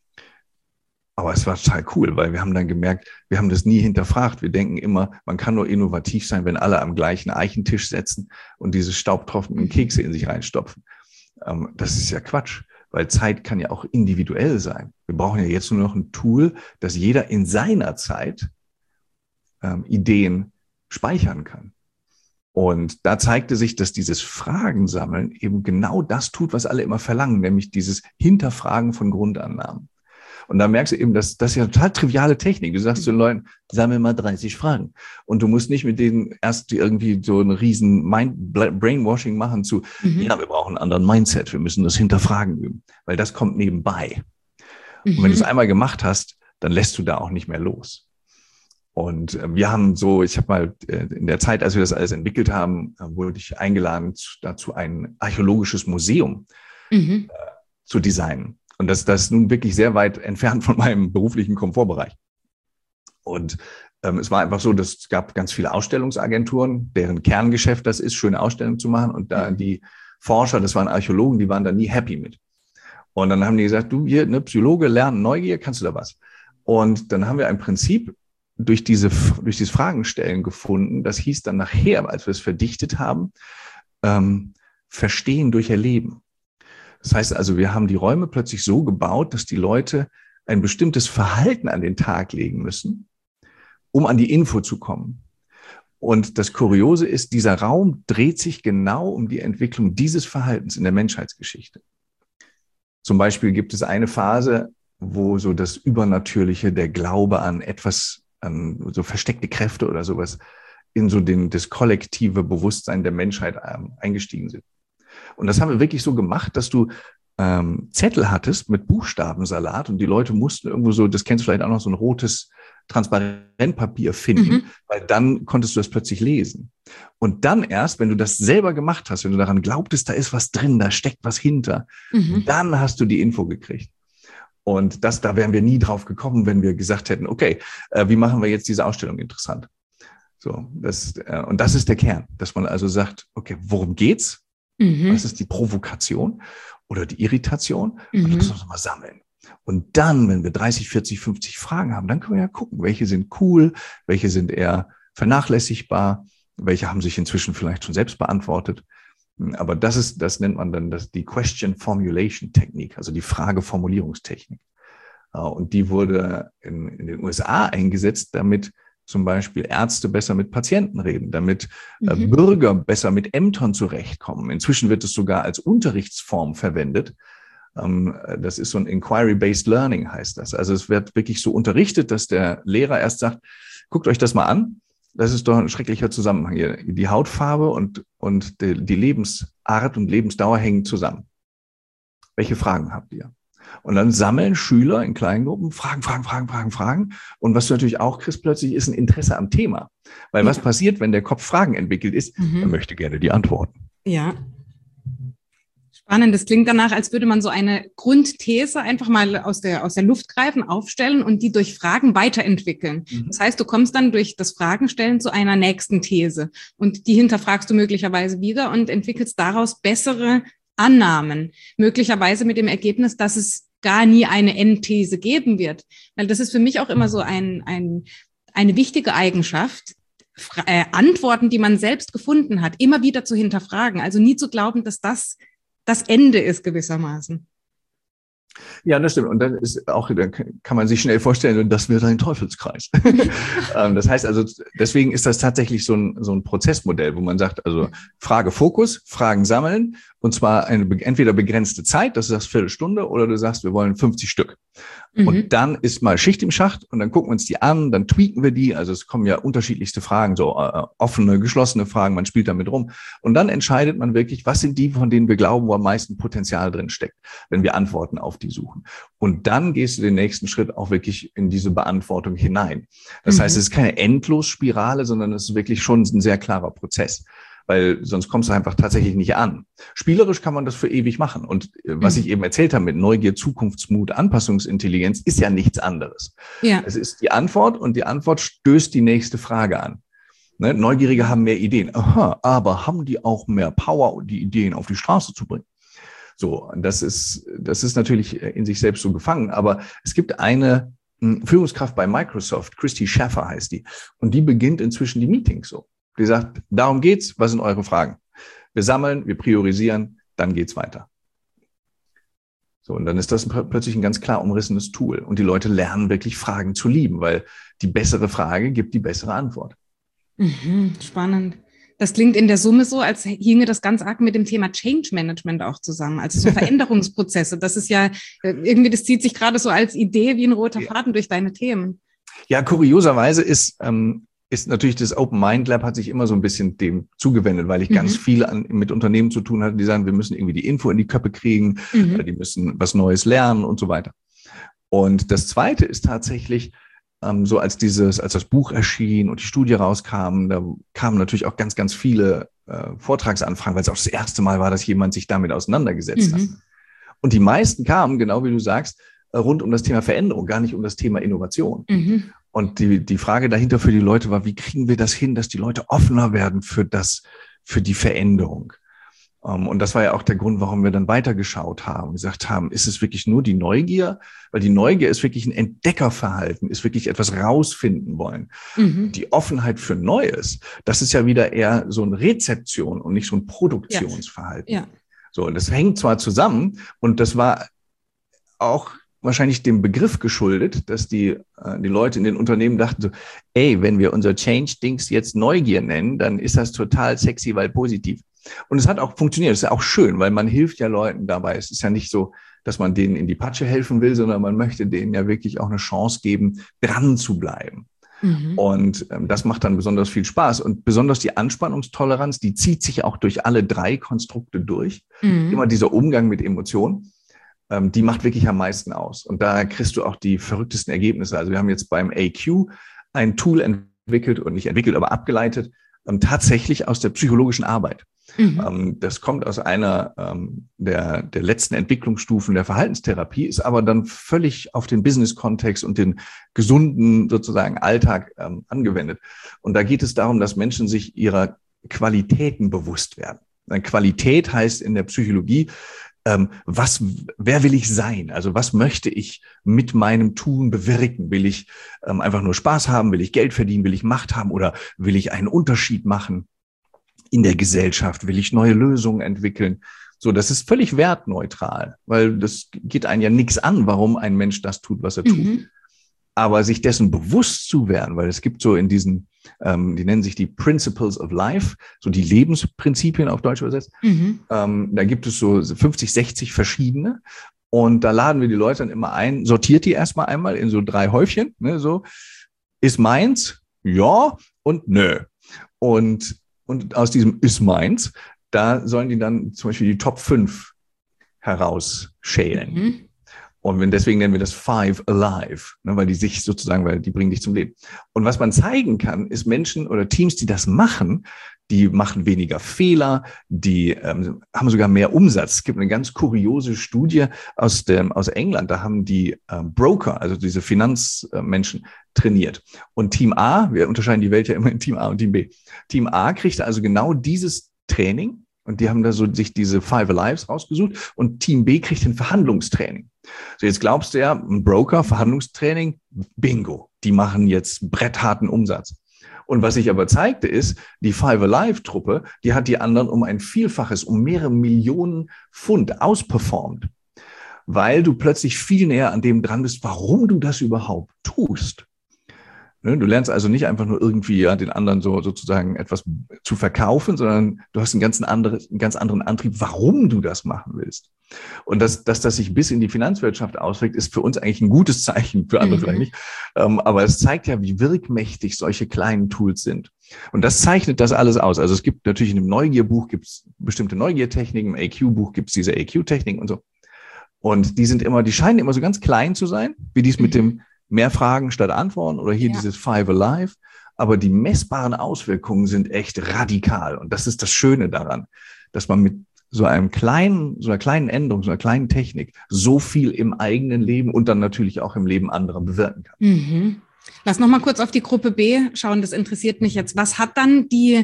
[SPEAKER 2] Aber es war total cool, weil wir haben dann gemerkt, wir haben das nie hinterfragt. Wir denken immer, man kann nur innovativ sein, wenn alle am gleichen Eichentisch sitzen und diese staubtrockenen Kekse in sich reinstopfen. Das ist ja Quatsch, weil Zeit kann ja auch individuell sein. Wir brauchen ja jetzt nur noch ein Tool, dass jeder in seiner Zeit ähm, Ideen speichern kann. Und da zeigte sich, dass dieses Fragensammeln eben genau das tut, was alle immer verlangen, nämlich dieses Hinterfragen von Grundannahmen. Und da merkst du eben, dass das ist ja eine total triviale Technik. Du sagst zu den Leuten, sammel mal dreißig Fragen. Und du musst nicht mit denen erst irgendwie so einen riesen Mind Brainwashing machen zu, mhm. ja, wir brauchen einen anderen Mindset, wir müssen das Hinterfragen üben, weil das kommt nebenbei. Mhm. Und wenn du es einmal gemacht hast, dann lässt du da auch nicht mehr los. Und äh, wir haben so, ich habe mal äh, in der Zeit, als wir das alles entwickelt haben, äh, wurde ich eingeladen, zu, dazu ein archäologisches Museum mhm. äh, zu designen. Und das, das ist nun wirklich sehr weit entfernt von meinem beruflichen Komfortbereich. Und ähm, es war einfach so, dass es gab ganz viele Ausstellungsagenturen, deren Kerngeschäft das ist, schöne Ausstellungen zu machen. Und da die Forscher, das waren Archäologen, die waren da nie happy mit. Und dann haben die gesagt, du hier, ne, Psychologe, lernen Neugier, kannst du da was? Und dann haben wir ein Prinzip durch diese, durch dieses Fragenstellen gefunden. Das hieß dann nachher, als wir es verdichtet haben, ähm, Verstehen durch Erleben. Das heißt also, wir haben die Räume plötzlich so gebaut, dass die Leute ein bestimmtes Verhalten an den Tag legen müssen, um an die Info zu kommen. Und das Kuriose ist, dieser Raum dreht sich genau um die Entwicklung dieses Verhaltens in der Menschheitsgeschichte. Zum Beispiel gibt es eine Phase, wo so das Übernatürliche, der Glaube an etwas, an so versteckte Kräfte oder sowas, in so den, das kollektive Bewusstsein der Menschheit ähm, eingestiegen sind. Und das haben wir wirklich so gemacht, dass du ähm, Zettel hattest mit Buchstabensalat und die Leute mussten irgendwo so, das kennst du vielleicht auch noch, so ein rotes Transparentpapier finden, mhm. weil dann konntest du das plötzlich lesen. Und dann erst, wenn du das selber gemacht hast, wenn du daran glaubtest, da ist was drin, da steckt was hinter, mhm. dann hast du die Info gekriegt. Und das, da wären wir nie drauf gekommen, wenn wir gesagt hätten, okay, äh, wie machen wir jetzt diese Ausstellung interessant? So, das, äh, und das ist der Kern, dass man also sagt, okay, worum geht's? Mhm. Was ist die Provokation oder die Irritation? Mhm. Und das müssen wir mal sammeln. Und dann, wenn wir dreißig, vierzig, fünfzig Fragen haben, dann können wir ja gucken, welche sind cool, welche sind eher vernachlässigbar, welche haben sich inzwischen vielleicht schon selbst beantwortet. Aber das ist, das nennt man dann das, die Question Formulation Technik, also die Frageformulierungstechnik. Und die wurde in, in den U S A eingesetzt, damit zum Beispiel Ärzte besser mit Patienten reden, damit äh, mhm. Bürger besser mit Ämtern zurechtkommen. Inzwischen wird es sogar als Unterrichtsform verwendet. Ähm, das ist so ein Inquiry-Based Learning, heißt das. Also es wird wirklich so unterrichtet, dass der Lehrer erst sagt, guckt euch das mal an. Das ist doch ein schrecklicher Zusammenhang hier. Die Hautfarbe und, und die, die Lebensart und Lebensdauer hängen zusammen. Welche Fragen habt ihr? Und dann sammeln Schüler in Kleingruppen Fragen, Fragen, Fragen, Fragen, Fragen. Und was du natürlich auch kriegst plötzlich, ist ein Interesse am Thema. Weil ja. was passiert, wenn der Kopf Fragen entwickelt ist? Mhm. Er möchte gerne die Antworten.
[SPEAKER 1] Ja. Spannend. Das klingt danach, als würde man so eine Grundthese einfach mal aus der, aus der Luft greifen, aufstellen und die durch Fragen weiterentwickeln. Mhm. Das heißt, du kommst dann durch das Fragenstellen zu einer nächsten These. Und die hinterfragst du möglicherweise wieder und entwickelst daraus bessere Annahmen, möglicherweise mit dem Ergebnis, dass es gar nie eine Endthese geben wird. Weil das ist für mich auch immer so ein, ein, eine wichtige Eigenschaft, äh, Antworten, die man selbst gefunden hat, immer wieder zu hinterfragen. Also nie zu glauben, dass das das Ende ist gewissermaßen.
[SPEAKER 2] Ja, das stimmt. Und dann ist auch, da kann man sich schnell vorstellen, und das wird ein Teufelskreis. Das heißt also, deswegen ist das tatsächlich so ein, so ein Prozessmodell, wo man sagt, also Frage Fokus, Fragen sammeln, und zwar eine entweder begrenzte Zeit, das ist das Viertelstunde, oder du sagst, wir wollen fünfzig Stück. Mhm. Und dann ist mal Schicht im Schacht und dann gucken wir uns die an, dann tweaken wir die. Also es kommen ja unterschiedlichste Fragen, so äh, offene, geschlossene Fragen, man spielt damit rum. Und dann entscheidet man wirklich, was sind die, von denen wir glauben, wo am meisten Potenzial drin steckt, wenn wir Antworten auf die suchen. Und dann gehst du den nächsten Schritt auch wirklich in diese Beantwortung hinein. Das mhm. heißt, es ist keine Endlosspirale, sondern es ist wirklich schon ein sehr klarer Prozess. Weil sonst kommst du einfach tatsächlich nicht an. Spielerisch kann man das für ewig machen. Und was mhm. ich eben erzählt habe mit Neugier, Zukunftsmut, Anpassungsintelligenz, ist ja nichts anderes. Ja. Es ist die Antwort und die Antwort stößt die nächste Frage an. Ne? Neugierige haben mehr Ideen. Aha, aber haben die auch mehr Power, die Ideen auf die Straße zu bringen? So, das ist, das ist natürlich in sich selbst so gefangen. Aber es gibt eine Führungskraft bei Microsoft, Christy Schaffer heißt die, und die beginnt inzwischen die Meetings so. Die sagt, darum geht's, was sind eure Fragen? Wir sammeln, wir priorisieren, dann geht's weiter. So, und dann ist das plötzlich ein ganz klar umrissenes Tool. Und die Leute lernen wirklich Fragen zu lieben, weil die bessere Frage gibt die bessere Antwort.
[SPEAKER 1] Mhm, spannend. Das klingt in der Summe so, als hinge das ganz arg mit dem Thema Change Management auch zusammen, also so Veränderungsprozesse. Das ist ja irgendwie, das zieht sich gerade so als Idee wie ein roter Faden durch deine Themen.
[SPEAKER 2] Ja, kurioserweise ist, ähm, ist natürlich das Open Mind Lab hat sich immer so ein bisschen dem zugewendet, weil ich mhm. ganz viel an, mit Unternehmen zu tun hatte, die sagen, wir müssen irgendwie die Info in die Köpfe kriegen, mhm. die müssen was Neues lernen und so weiter. Und das Zweite ist tatsächlich, ähm, so als dieses, als das Buch erschien und die Studie rauskam, da kamen natürlich auch ganz, ganz viele äh, Vortragsanfragen, weil es auch das erste Mal war, dass jemand sich damit auseinandergesetzt mhm. hat. Und die meisten kamen, genau wie du sagst, rund um das Thema Veränderung, gar nicht um das Thema Innovation. Mhm. Und die, die Frage dahinter für die Leute war, wie kriegen wir das hin, dass die Leute offener werden für das, für die Veränderung? Und das war ja auch der Grund, warum wir dann weitergeschaut haben, gesagt haben, ist es wirklich nur die Neugier? Weil die Neugier ist wirklich ein Entdeckerverhalten, ist wirklich etwas rausfinden wollen. Mhm. Die Offenheit für Neues, das ist ja wieder eher so eine Rezeption und nicht so ein Produktionsverhalten. Ja. Ja. So, und das hängt zwar zusammen und das war auch wahrscheinlich dem Begriff geschuldet, dass die, äh, die Leute in den Unternehmen dachten so, ey, wenn wir unser Change-Dings jetzt Neugier nennen, dann ist das total sexy, weil positiv. Und es hat auch funktioniert. Es ist ja auch schön, weil man hilft ja Leuten dabei. Es ist ja nicht so, dass man denen in die Patsche helfen will, sondern man möchte denen ja wirklich auch eine Chance geben, dran zu bleiben. Mhm. Und ähm, das macht dann besonders viel Spaß. Und besonders die Anspannungstoleranz, die zieht sich auch durch alle drei Konstrukte durch. Mhm. Immer dieser Umgang mit Emotionen, ähm, die macht wirklich am meisten aus. Und da kriegst du auch die verrücktesten Ergebnisse. Also wir haben jetzt beim A Q ein Tool entwickelt und nicht entwickelt, aber abgeleitet, ähm, tatsächlich aus der psychologischen Arbeit. Mhm. Ähm, das kommt aus einer ähm, der, der letzten Entwicklungsstufen der Verhaltenstherapie, ist aber dann völlig auf den Business-Kontext und den gesunden sozusagen Alltag ähm, angewendet. Und da geht es darum, dass Menschen sich ihrer Qualitäten bewusst werden. Eine Qualität heißt in der Psychologie, ähm, was, wer will ich sein? Also was möchte ich mit meinem Tun bewirken? Will ich ähm, einfach nur Spaß haben? Will ich Geld verdienen? Will ich Macht haben? Oder will ich einen Unterschied machen in der Gesellschaft? Will ich neue Lösungen entwickeln? So, das ist völlig wertneutral, weil das geht einen ja nichts an, warum ein Mensch das tut, was er tut. Mhm. Aber sich dessen bewusst zu werden, weil es gibt so in diesen, ähm, die nennen sich die Principles of Life, so die Lebensprinzipien auf Deutsch übersetzt. Mhm. Ähm, da gibt es so fünfzig, sechzig verschiedene. Und da laden wir die Leute dann immer ein, sortiert die erstmal einmal in so drei Häufchen, ne, so, ist meins, ja und nö. Und Und aus diesem ist meins, da sollen die dann zum Beispiel die Top fünf herausschälen. Mhm. Und wenn, deswegen nennen wir das Five Alive, ne, weil die sich sozusagen, weil die bringen dich zum Leben. Und was man zeigen kann, ist Menschen oder Teams, die das machen, die machen weniger Fehler, die ähm, haben sogar mehr Umsatz. Es gibt eine ganz kuriose Studie aus, dem, aus England, da haben die äh, Broker, also diese Finanzmenschen, äh, trainiert. Und Team A, wir unterscheiden die Welt ja immer in Team A und Team B. Team A kriegte also genau dieses Training und die haben da so sich diese Five Alives rausgesucht und Team B kriegt ein Verhandlungstraining. So, jetzt glaubst du ja, ein Broker, Verhandlungstraining, bingo, die machen jetzt brettharten Umsatz. Und was sich aber zeigte ist, die Five Alive-Truppe, die hat die anderen um ein Vielfaches, um mehrere Millionen Pfund ausperformt, weil du plötzlich viel näher an dem dran bist, warum du das überhaupt tust. Du lernst also nicht einfach nur irgendwie ja, den anderen so sozusagen etwas zu verkaufen, sondern du hast einen ganz, anderen, einen ganz anderen Antrieb, warum du das machen willst. Und dass, dass das sich bis in die Finanzwirtschaft auswirkt, ist für uns eigentlich ein gutes Zeichen, für andere mhm. vielleicht nicht. Aber es zeigt ja, wie wirkmächtig solche kleinen Tools sind. Und das zeichnet das alles aus. Also es gibt natürlich in dem Neugierbuch gibt es bestimmte Neugiertechniken, im A Q-Buch gibt es diese A Q-Techniken und so. Und die sind immer, die scheinen immer so ganz klein zu sein, wie dies mit dem mehr Fragen statt Antworten oder hier ja. dieses Five Alive. Aber die messbaren Auswirkungen sind echt radikal. Und das ist das Schöne daran, dass man mit so einem kleinen, so einer kleinen Änderung, so einer kleinen Technik so viel im eigenen Leben und dann natürlich auch im Leben anderer bewirken kann.
[SPEAKER 1] Mhm. Lass noch mal kurz auf die Gruppe B schauen. Das interessiert mich jetzt. Was hat dann die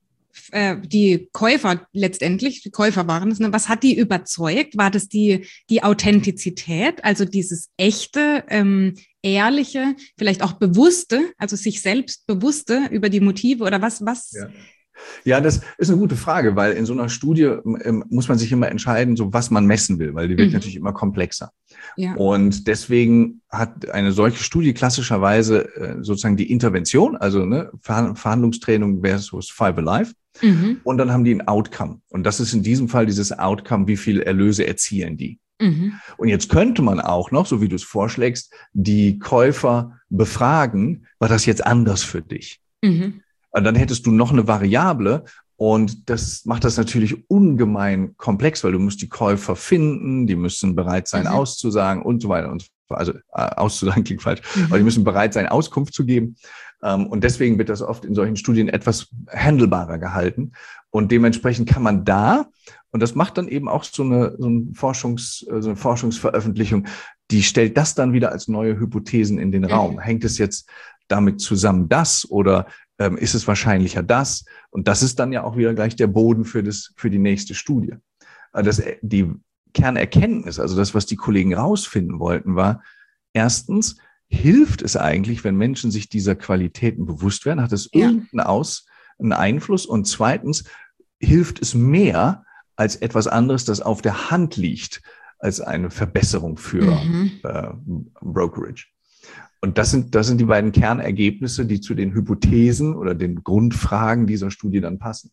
[SPEAKER 1] die Käufer letztendlich, die Käufer waren es, ne? Was hat die überzeugt? War das die, die Authentizität, also dieses echte, ähm, ehrliche, vielleicht auch bewusste, also sich selbst bewusste über die Motive oder was, was?
[SPEAKER 2] Ja. Ja, das ist eine gute Frage, weil in so einer Studie ähm, muss man sich immer entscheiden, so was man messen will, weil die wird mhm. natürlich immer komplexer. Ja. Und deswegen hat eine solche Studie klassischerweise äh, sozusagen die Intervention, also ne, Verhandlungstraining versus Five Alive. Mhm. Und dann haben die ein Outcome. Und das ist in diesem Fall dieses Outcome, wie viel Erlöse erzielen die. Mhm. Und jetzt könnte man auch noch, so wie du es vorschlägst, die Käufer befragen, war das jetzt anders für dich? Mhm. Und dann hättest du noch eine Variable und das macht das natürlich ungemein komplex, weil du musst die Käufer finden, die müssen bereit sein, mhm. auszusagen und so weiter und so fort. Also äh, auszusagen klingt falsch, mhm. aber die müssen bereit sein, Auskunft zu geben. Ähm, und deswegen wird das oft in solchen Studien etwas handelbarer gehalten. Und dementsprechend kann man da, und das macht dann eben auch so eine, so eine, Forschungs, so eine Forschungsveröffentlichung, die stellt das dann wieder als neue Hypothesen in den Raum. Mhm. Hängt es jetzt damit zusammen, das oder ähm, ist es wahrscheinlicher das. Und das ist dann ja auch wieder gleich der Boden für das, für die nächste Studie. Das, die Kernerkenntnis, also das, was die Kollegen rausfinden wollten, war, erstens, hilft es eigentlich, wenn Menschen sich dieser Qualitäten bewusst werden? Hat es ja. irgendeinen Aus, einen Einfluss? Und zweitens, hilft es mehr als etwas anderes, das auf der Hand liegt, als eine Verbesserung für mhm. äh, Brokerage? Und das sind, das sind die beiden Kernergebnisse, die zu den Hypothesen oder den Grundfragen dieser Studie dann passen.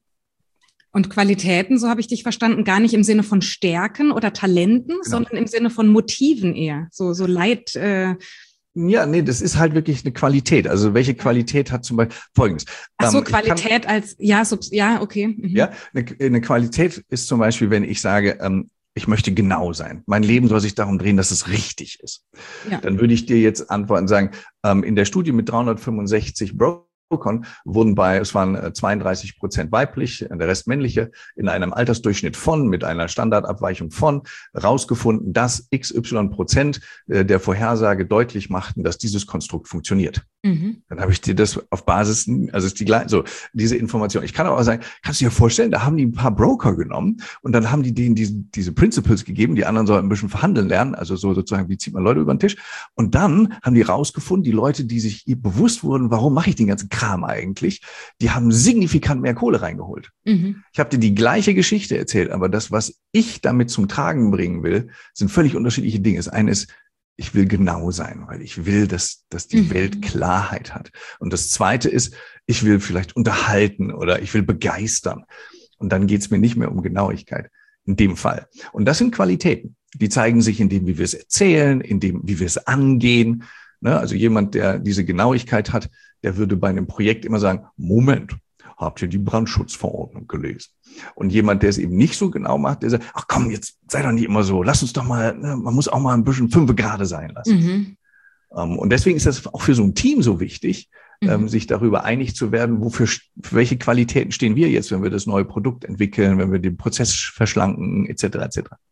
[SPEAKER 1] Und Qualitäten, so habe ich dich verstanden, gar nicht im Sinne von Stärken oder Talenten, genau. sondern im Sinne von Motiven eher, so, so Leit... Äh
[SPEAKER 2] Ja, nee, das ist halt wirklich eine Qualität. Also welche Qualität hat zum Beispiel Folgendes.
[SPEAKER 1] Ach so, ähm, Qualität kann, als, ja, so, ja, okay. Mhm.
[SPEAKER 2] Ja, eine, eine Qualität ist zum Beispiel, wenn ich sage, ähm, ich möchte genau sein. Mein Leben soll sich darum drehen, dass es richtig ist. Ja. Dann würde ich dir jetzt antworten und sagen, ähm, in der Studie mit dreihundertfünfundsechzig Brokern wurden bei, es waren zweiunddreißig Prozent weiblich, der Rest männliche, in einem Altersdurchschnitt von, mit einer Standardabweichung von, rausgefunden, dass X Y Prozent der Vorhersage deutlich machten, dass dieses Konstrukt funktioniert. Mhm. Dann habe ich dir das auf Basis, also ist die gleiche, so, diese Information. Ich kann aber auch sagen, kannst du dir vorstellen, da haben die ein paar Broker genommen und dann haben die denen diese, diese Principles gegeben, die anderen sollen ein bisschen verhandeln lernen, also so sozusagen, wie zieht man Leute über den Tisch? Und dann haben die rausgefunden, die Leute, die sich bewusst wurden, warum mache ich den ganzen Kram eigentlich, die haben signifikant mehr Kohle reingeholt. Mhm. Ich habe dir die gleiche Geschichte erzählt, aber das, was ich damit zum Tragen bringen will, sind völlig unterschiedliche Dinge. Das eine ist, ich will genau sein, weil ich will, dass, dass die mhm. Welt Klarheit hat. Und das zweite ist, ich will vielleicht unterhalten oder ich will begeistern. Und dann geht es mir nicht mehr um Genauigkeit in dem Fall. Und das sind Qualitäten. Die zeigen sich in dem, wie wir es erzählen, in dem, wie wir es angehen. Ne? Also jemand, der diese Genauigkeit hat, der würde bei einem Projekt immer sagen, Moment, habt ihr die Brandschutzverordnung gelesen? Und jemand, der es eben nicht so genau macht, der sagt, ach komm, jetzt sei doch nicht immer so, lass uns doch mal, ne, man muss auch mal ein bisschen fünfe gerade sein lassen. Mhm. Um, und deswegen ist das auch für so ein Team so wichtig, mhm. ähm, sich darüber einig zu werden, wofür, für welche Qualitäten stehen wir jetzt, wenn wir das neue Produkt entwickeln, wenn wir den Prozess verschlanken, et cetera, et cetera.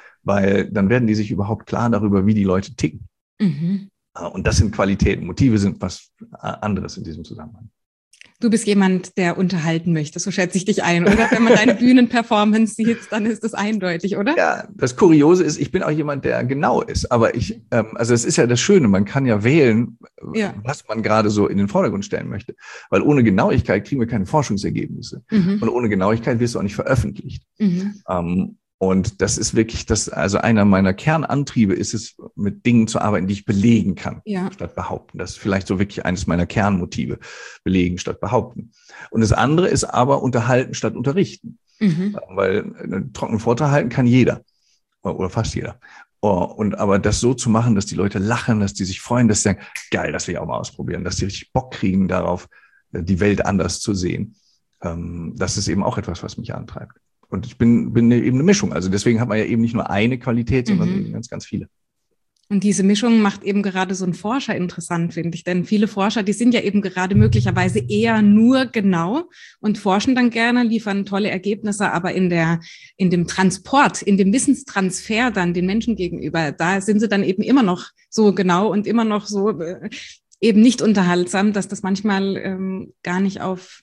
[SPEAKER 2] Weil dann werden die sich überhaupt klar darüber, wie die Leute ticken. Mhm. Und das sind Qualitäten. Motive sind was anderes in diesem Zusammenhang.
[SPEAKER 1] Du bist jemand, der unterhalten möchte, so schätze ich dich ein, oder? Wenn man deine Bühnenperformance sieht, dann ist das eindeutig, oder?
[SPEAKER 2] Ja, das Kuriose ist, ich bin auch jemand, der genau ist. Aber ich, ähm, also es ist ja das Schöne, man kann ja wählen, ja. was man gerade so in den Vordergrund stellen möchte. Weil ohne Genauigkeit kriegen wir keine Forschungsergebnisse. Mhm. Und ohne Genauigkeit wirst du auch nicht veröffentlicht. Mhm. Ähm, Und das ist wirklich das, also einer meiner Kernantriebe ist es, mit Dingen zu arbeiten, die ich belegen kann, ja. statt behaupten. Das ist vielleicht so wirklich eines meiner Kernmotive, belegen statt behaupten. Und das andere ist aber unterhalten statt unterrichten. Mhm. Weil einen trockenen Vortrag halten kann jeder oder fast jeder. Und aber das so zu machen, dass die Leute lachen, dass die sich freuen, dass sie sagen, geil, das will ich auch mal ausprobieren, dass die richtig Bock kriegen darauf, die Welt anders zu sehen. Das ist eben auch etwas, was mich antreibt. Und ich bin, bin eben eine Mischung. Also deswegen hat man ja eben nicht nur eine Qualität, sondern mhm. eben ganz, ganz viele.
[SPEAKER 1] Und diese Mischung macht eben gerade so einen Forscher interessant, finde ich. Denn viele Forscher, die sind ja eben gerade möglicherweise eher nur genau und forschen dann gerne, liefern tolle Ergebnisse, aber in der, in dem Transport, in dem Wissenstransfer dann den Menschen gegenüber, da sind sie dann eben immer noch so genau und immer noch so äh, eben nicht unterhaltsam, dass das manchmal ähm, gar nicht auf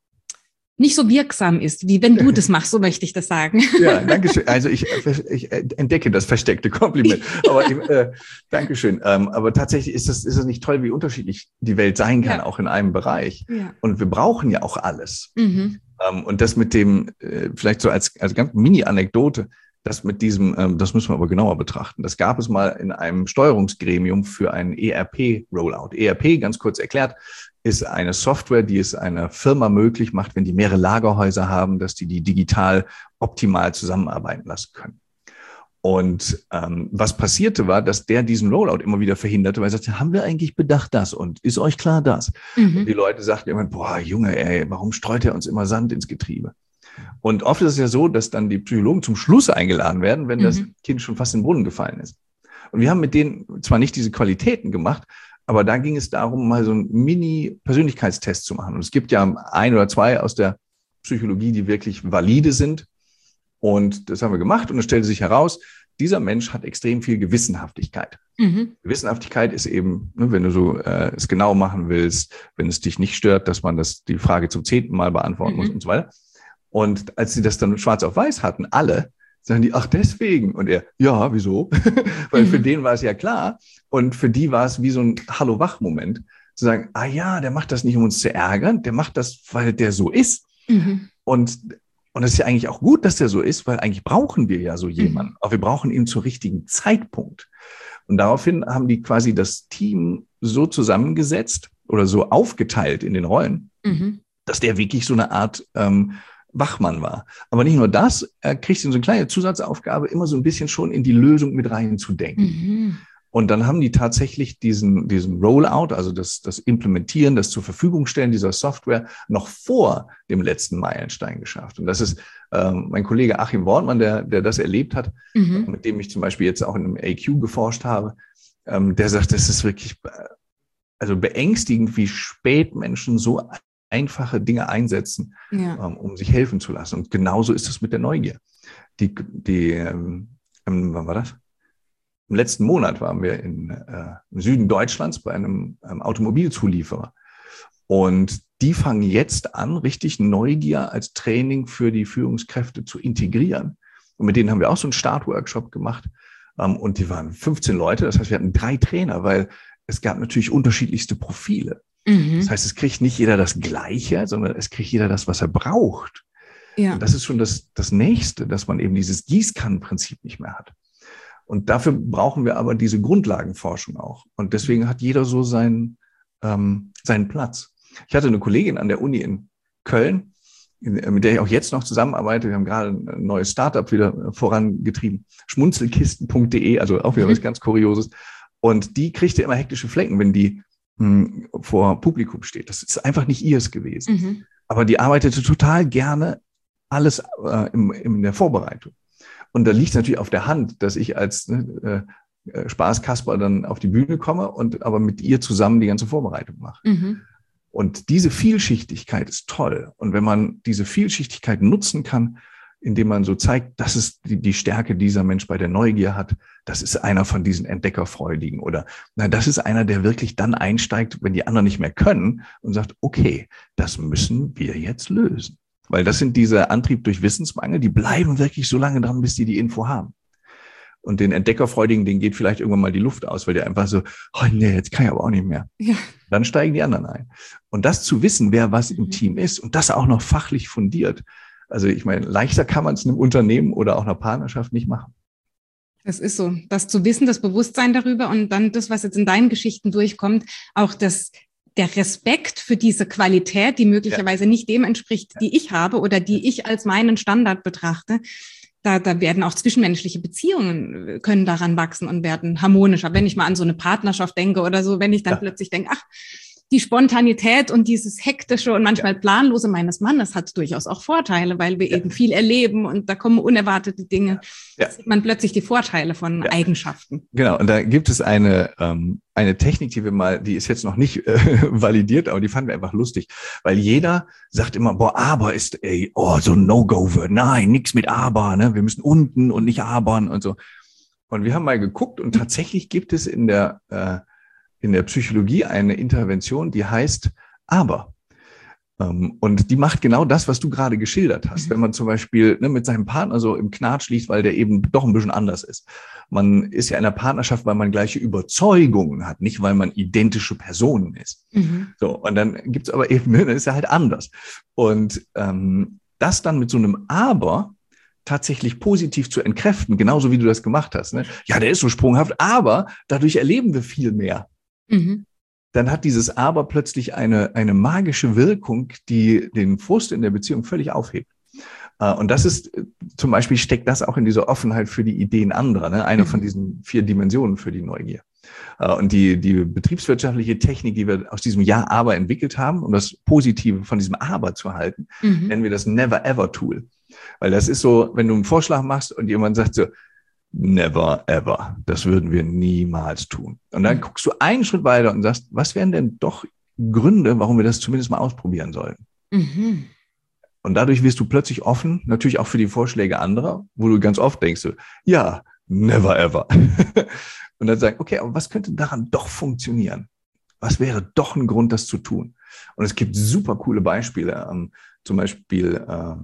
[SPEAKER 1] nicht so wirksam ist, wie wenn du das machst, so möchte ich das sagen.
[SPEAKER 2] Ja, danke schön. Also ich, ich entdecke das versteckte Kompliment. Aber äh, danke schön. Ähm, aber tatsächlich ist es ist es nicht toll, wie unterschiedlich die Welt sein kann, ja. auch in einem Bereich. Ja. Und wir brauchen ja auch alles. Mhm. Ähm, und das mit dem, äh, vielleicht so als, als ganz Mini-Anekdote, das mit diesem, ähm, das müssen wir aber genauer betrachten. Das gab es mal in einem Steuerungsgremium für einen E R P-Rollout. E R P, ganz kurz erklärt, ist eine Software, die es einer Firma möglich macht, wenn die mehrere Lagerhäuser haben, dass die die digital optimal zusammenarbeiten lassen können. Und ähm, was passierte war, dass der diesen Rollout immer wieder verhinderte, weil er sagte, haben wir eigentlich bedacht das und ist euch klar das? Mhm. Und die Leute sagten immer, boah, Junge, ey, warum streut er uns immer Sand ins Getriebe? Und oft ist es ja so, dass dann die Psychologen zum Schluss eingeladen werden, wenn mhm. das Kind schon fast in den Brunnen gefallen ist. Und wir haben mit denen zwar nicht diese Qualitäten gemacht, aber da ging es darum, mal so einen Mini-Persönlichkeitstest zu machen. Und es gibt ja ein oder zwei aus der Psychologie, die wirklich valide sind. Und das haben wir gemacht. Und es stellte sich heraus, dieser Mensch hat extrem viel Gewissenhaftigkeit.
[SPEAKER 1] Mhm.
[SPEAKER 2] Gewissenhaftigkeit ist eben, ne, wenn du so äh, es genau machen willst, wenn es dich nicht stört, dass man das die Frage zum zehnten Mal beantworten
[SPEAKER 1] Mhm.
[SPEAKER 2] muss und so weiter. Und als sie das dann schwarz auf weiß hatten, alle, sagen die, ach deswegen. Und er, ja, wieso? Weil mhm. für den war es ja klar. Und für die war es wie so ein Hallo-Wach-Moment. Zu sagen, ah ja, der macht das nicht, um uns zu ärgern, der macht das, weil der so ist. Mhm. Und Und es ist ja eigentlich auch gut, dass der so ist, weil eigentlich brauchen wir ja so jemanden. Mhm. Aber wir brauchen ihn zum richtigen Zeitpunkt. Und daraufhin haben die quasi das Team so zusammengesetzt oder so aufgeteilt in den Rollen, mhm. dass der wirklich so eine Art ähm, Wachmann war. Aber nicht nur das, er kriegt so eine kleine Zusatzaufgabe, immer so ein bisschen schon in die Lösung mit reinzudenken. Mhm. Und dann haben die tatsächlich diesen, diesen Rollout, also das, das Implementieren, das zur Verfügung stellen dieser Software noch vor dem letzten Meilenstein geschafft. Und das ist ähm, mein Kollege Achim Wortmann, der, der das erlebt hat, mhm. mit dem ich zum Beispiel jetzt auch in einem A Q geforscht habe, ähm, der sagt, das ist wirklich also beängstigend, wie spät Menschen so einfache Dinge einsetzen, ja. ähm, um sich helfen zu lassen. Und genauso ist es mit der Neugier. Die, die ähm, wann war das? Im letzten Monat waren wir in, äh, im Süden Deutschlands bei einem ähm, Automobilzulieferer. Und die fangen jetzt an, richtig Neugier als Training für die Führungskräfte zu integrieren. Und mit denen haben wir auch so einen Startworkshop gemacht. Ähm, und die waren fünfzehn Leute. Das heißt, wir hatten drei Trainer, weil es gab natürlich unterschiedlichste Profile. Mhm. Das heißt, es kriegt nicht jeder das Gleiche, sondern es kriegt jeder das, was er braucht. Ja. Und das ist schon das, das Nächste, dass man eben dieses Gießkannenprinzip nicht mehr hat. Und dafür brauchen wir aber diese Grundlagenforschung auch. Und deswegen hat jeder so seinen, ähm, seinen Platz. Ich hatte eine Kollegin an der Uni in Köln, in, mit der ich auch jetzt noch zusammenarbeite. Wir haben gerade ein neues Startup wieder vorangetrieben. Schmunzelkisten punkt de, also auch wieder mhm. was ganz Kurioses. Und die kriegte immer hektische Flecken, wenn die mh, vor Publikum steht. Das ist einfach nicht ihrs gewesen. Mhm. Aber die arbeitete total gerne alles äh, im, in der Vorbereitung. Und da liegt es natürlich auf der Hand, dass ich als ne, äh, Spaßkasper dann auf die Bühne komme und aber mit ihr zusammen die ganze Vorbereitung mache. Mhm. Und diese Vielschichtigkeit ist toll. Und wenn man diese Vielschichtigkeit nutzen kann, indem man so zeigt, das ist die, die Stärke dieser Mensch bei der Neugier hat, das ist einer von diesen Entdeckerfreudigen oder na, das ist einer, der wirklich dann einsteigt, wenn die anderen nicht mehr können und sagt, okay, das müssen wir jetzt lösen. Weil das sind diese Antrieb durch Wissensmangel, die bleiben wirklich so lange dran, bis die die Info haben. Und den Entdeckerfreudigen, denen geht vielleicht irgendwann mal die Luft aus, weil der einfach so, oh nee, jetzt kann ich aber auch nicht mehr. Ja. Dann steigen die anderen ein. Und das zu wissen, wer was im Team ist und das auch noch fachlich fundiert. Also ich meine, leichter kann man es in einem Unternehmen oder auch einer Partnerschaft nicht machen.
[SPEAKER 1] Das ist so. Das zu wissen, das Bewusstsein darüber und dann das, was jetzt in deinen Geschichten durchkommt, auch das der Respekt für diese Qualität, die möglicherweise ja. nicht dem entspricht, die ich habe oder die ich als meinen Standard betrachte, da, da werden auch zwischenmenschliche Beziehungen, können daran wachsen und werden harmonischer. Wenn ich mal an so eine Partnerschaft denke oder so, wenn ich dann ja. plötzlich denke, ach, die Spontanität und dieses hektische und manchmal ja. planlose meines Mannes hat durchaus auch Vorteile, weil wir ja. eben viel erleben und da kommen unerwartete Dinge. Ja. Da sieht man plötzlich die Vorteile von ja. Eigenschaften.
[SPEAKER 2] Genau, und da gibt es eine ähm, eine Technik, die wir mal, die ist jetzt noch nicht äh, validiert, aber die fanden wir einfach lustig, weil jeder sagt immer, boah, aber ist, ey, oh, so ein No-Go-Word, nein, nichts mit aber, ne, wir müssen unten und nicht abern und so. Und wir haben mal geguckt und tatsächlich gibt es in der äh, in der Psychologie eine Intervention, die heißt aber. Und die macht genau das, was du gerade geschildert hast. Wenn man zum Beispiel ne, mit seinem Partner so im Knatsch liegt, weil der eben doch ein bisschen anders ist. Man ist ja in einer Partnerschaft, weil man gleiche Überzeugungen hat, nicht weil man identische Personen ist. Mhm. So, und dann gibt's aber eben, ne, dann ist er halt anders. Und ähm, das dann mit so einem Aber tatsächlich positiv zu entkräften, genauso wie du das gemacht hast. Ne? Ja, der ist so sprunghaft, aber dadurch erleben wir viel mehr. Mhm. Dann hat dieses Aber plötzlich eine, eine magische Wirkung, die den Frust in der Beziehung völlig aufhebt. Und das ist, zum Beispiel steckt das auch in dieser Offenheit für die Ideen anderer, ne? Eine mhm. von diesen vier Dimensionen für die Neugier. Und die, die betriebswirtschaftliche Technik, die wir aus diesem Ja, Aber entwickelt haben, um das Positive von diesem Aber zu halten, mhm. nennen wir das Never-Ever-Tool. Weil das ist so, wenn du einen Vorschlag machst und jemand sagt so, never ever. Das würden wir niemals tun. Und dann guckst du einen Schritt weiter und sagst, was wären denn doch Gründe, warum wir das zumindest mal ausprobieren sollten? Mhm. Und dadurch wirst du plötzlich offen, natürlich auch für die Vorschläge anderer, wo du ganz oft denkst, so, ja, never ever. Und dann sagen, okay, aber was könnte daran doch funktionieren? Was wäre doch ein Grund, das zu tun? Und es gibt super coole Beispiele, ähm, zum Beispiel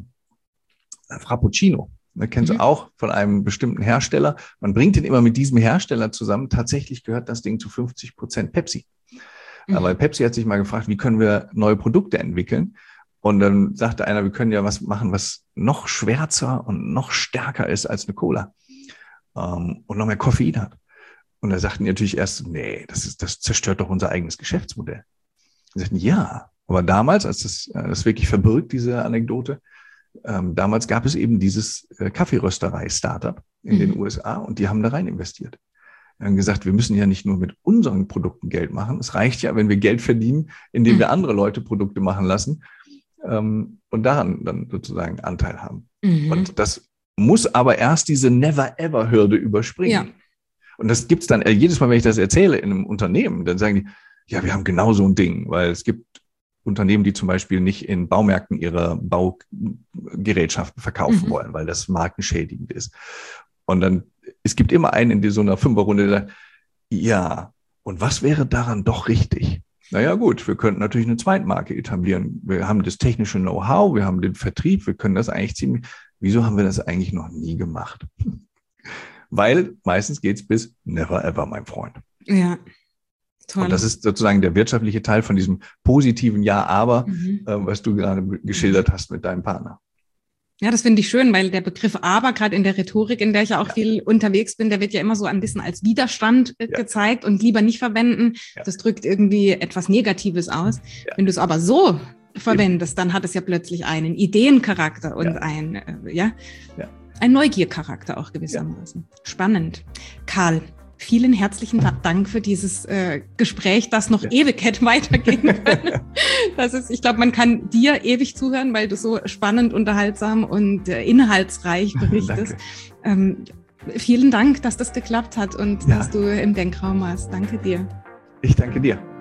[SPEAKER 2] äh, Frappuccino. Das kennst mhm. du auch von einem bestimmten Hersteller. Man bringt den immer mit diesem Hersteller zusammen. Tatsächlich gehört das Ding zu fünfzig Prozent Pepsi. Mhm. Aber Pepsi hat sich mal gefragt, wie können wir neue Produkte entwickeln? Und dann sagte einer, wir können ja was machen, was noch schwärzer und noch stärker ist als eine Cola ähm, und noch mehr Koffein hat. Und da sagten die natürlich erst, nee, das ist, das zerstört doch unser eigenes Geschäftsmodell. Die sagten, ja, aber damals, als das, das wirklich verbirgt, diese Anekdote, ähm, damals gab es eben dieses äh, Kaffeerösterei-Startup in mhm. den U S A und die haben da rein investiert. Wir haben gesagt, wir müssen ja nicht nur mit unseren Produkten Geld machen. Es reicht ja, wenn wir Geld verdienen, indem mhm. wir andere Leute Produkte machen lassen ähm, und daran dann sozusagen Anteil haben. Mhm. Und das muss aber erst diese Never-Ever-Hürde überspringen. Ja. Und das gibt's dann, äh, jedes Mal, wenn ich das erzähle in einem Unternehmen, dann sagen die, ja, wir haben genau so ein Ding, weil es gibt Unternehmen, die zum Beispiel nicht in Baumärkten ihre Baugerätschaften verkaufen mhm. wollen, weil das markenschädigend ist. Und dann, es gibt immer einen in so einer Fünferrunde, der sagt, ja, und was wäre daran doch richtig? Naja, gut, wir könnten natürlich eine Zweitmarke etablieren. Wir haben das technische Know-how, wir haben den Vertrieb, wir können das eigentlich ziemlich, wieso haben wir das eigentlich noch nie gemacht? Weil meistens geht's bis never ever, mein Freund.
[SPEAKER 1] Ja. Toll.
[SPEAKER 2] Und das ist sozusagen der wirtschaftliche Teil von diesem positiven Ja, aber, mhm. äh, was du gerade geschildert hast mit deinem Partner.
[SPEAKER 1] Ja, das finde ich schön, weil der Begriff aber, gerade in der Rhetorik, in der ich ja auch ja. viel unterwegs bin, der wird ja immer so ein bisschen als Widerstand äh, ja. gezeigt und lieber nicht verwenden. Ja. Das drückt irgendwie etwas Negatives aus. Ja. Wenn du es aber so verwendest, dann hat es ja plötzlich einen Ideencharakter und ja. ein, äh, ja, ja, ein Neugiercharakter auch gewissermaßen. Ja. Spannend. Karl, vielen herzlichen Dank für dieses äh, Gespräch, das noch ja. ewig hätte weitergehen können. Das ist, ich glaube, man kann dir ewig zuhören, weil du so spannend, unterhaltsam und äh, inhaltsreich berichtest. ähm, vielen Dank, dass das geklappt hat und ja. dass du im Denkraum warst. Danke dir.
[SPEAKER 2] Ich danke dir.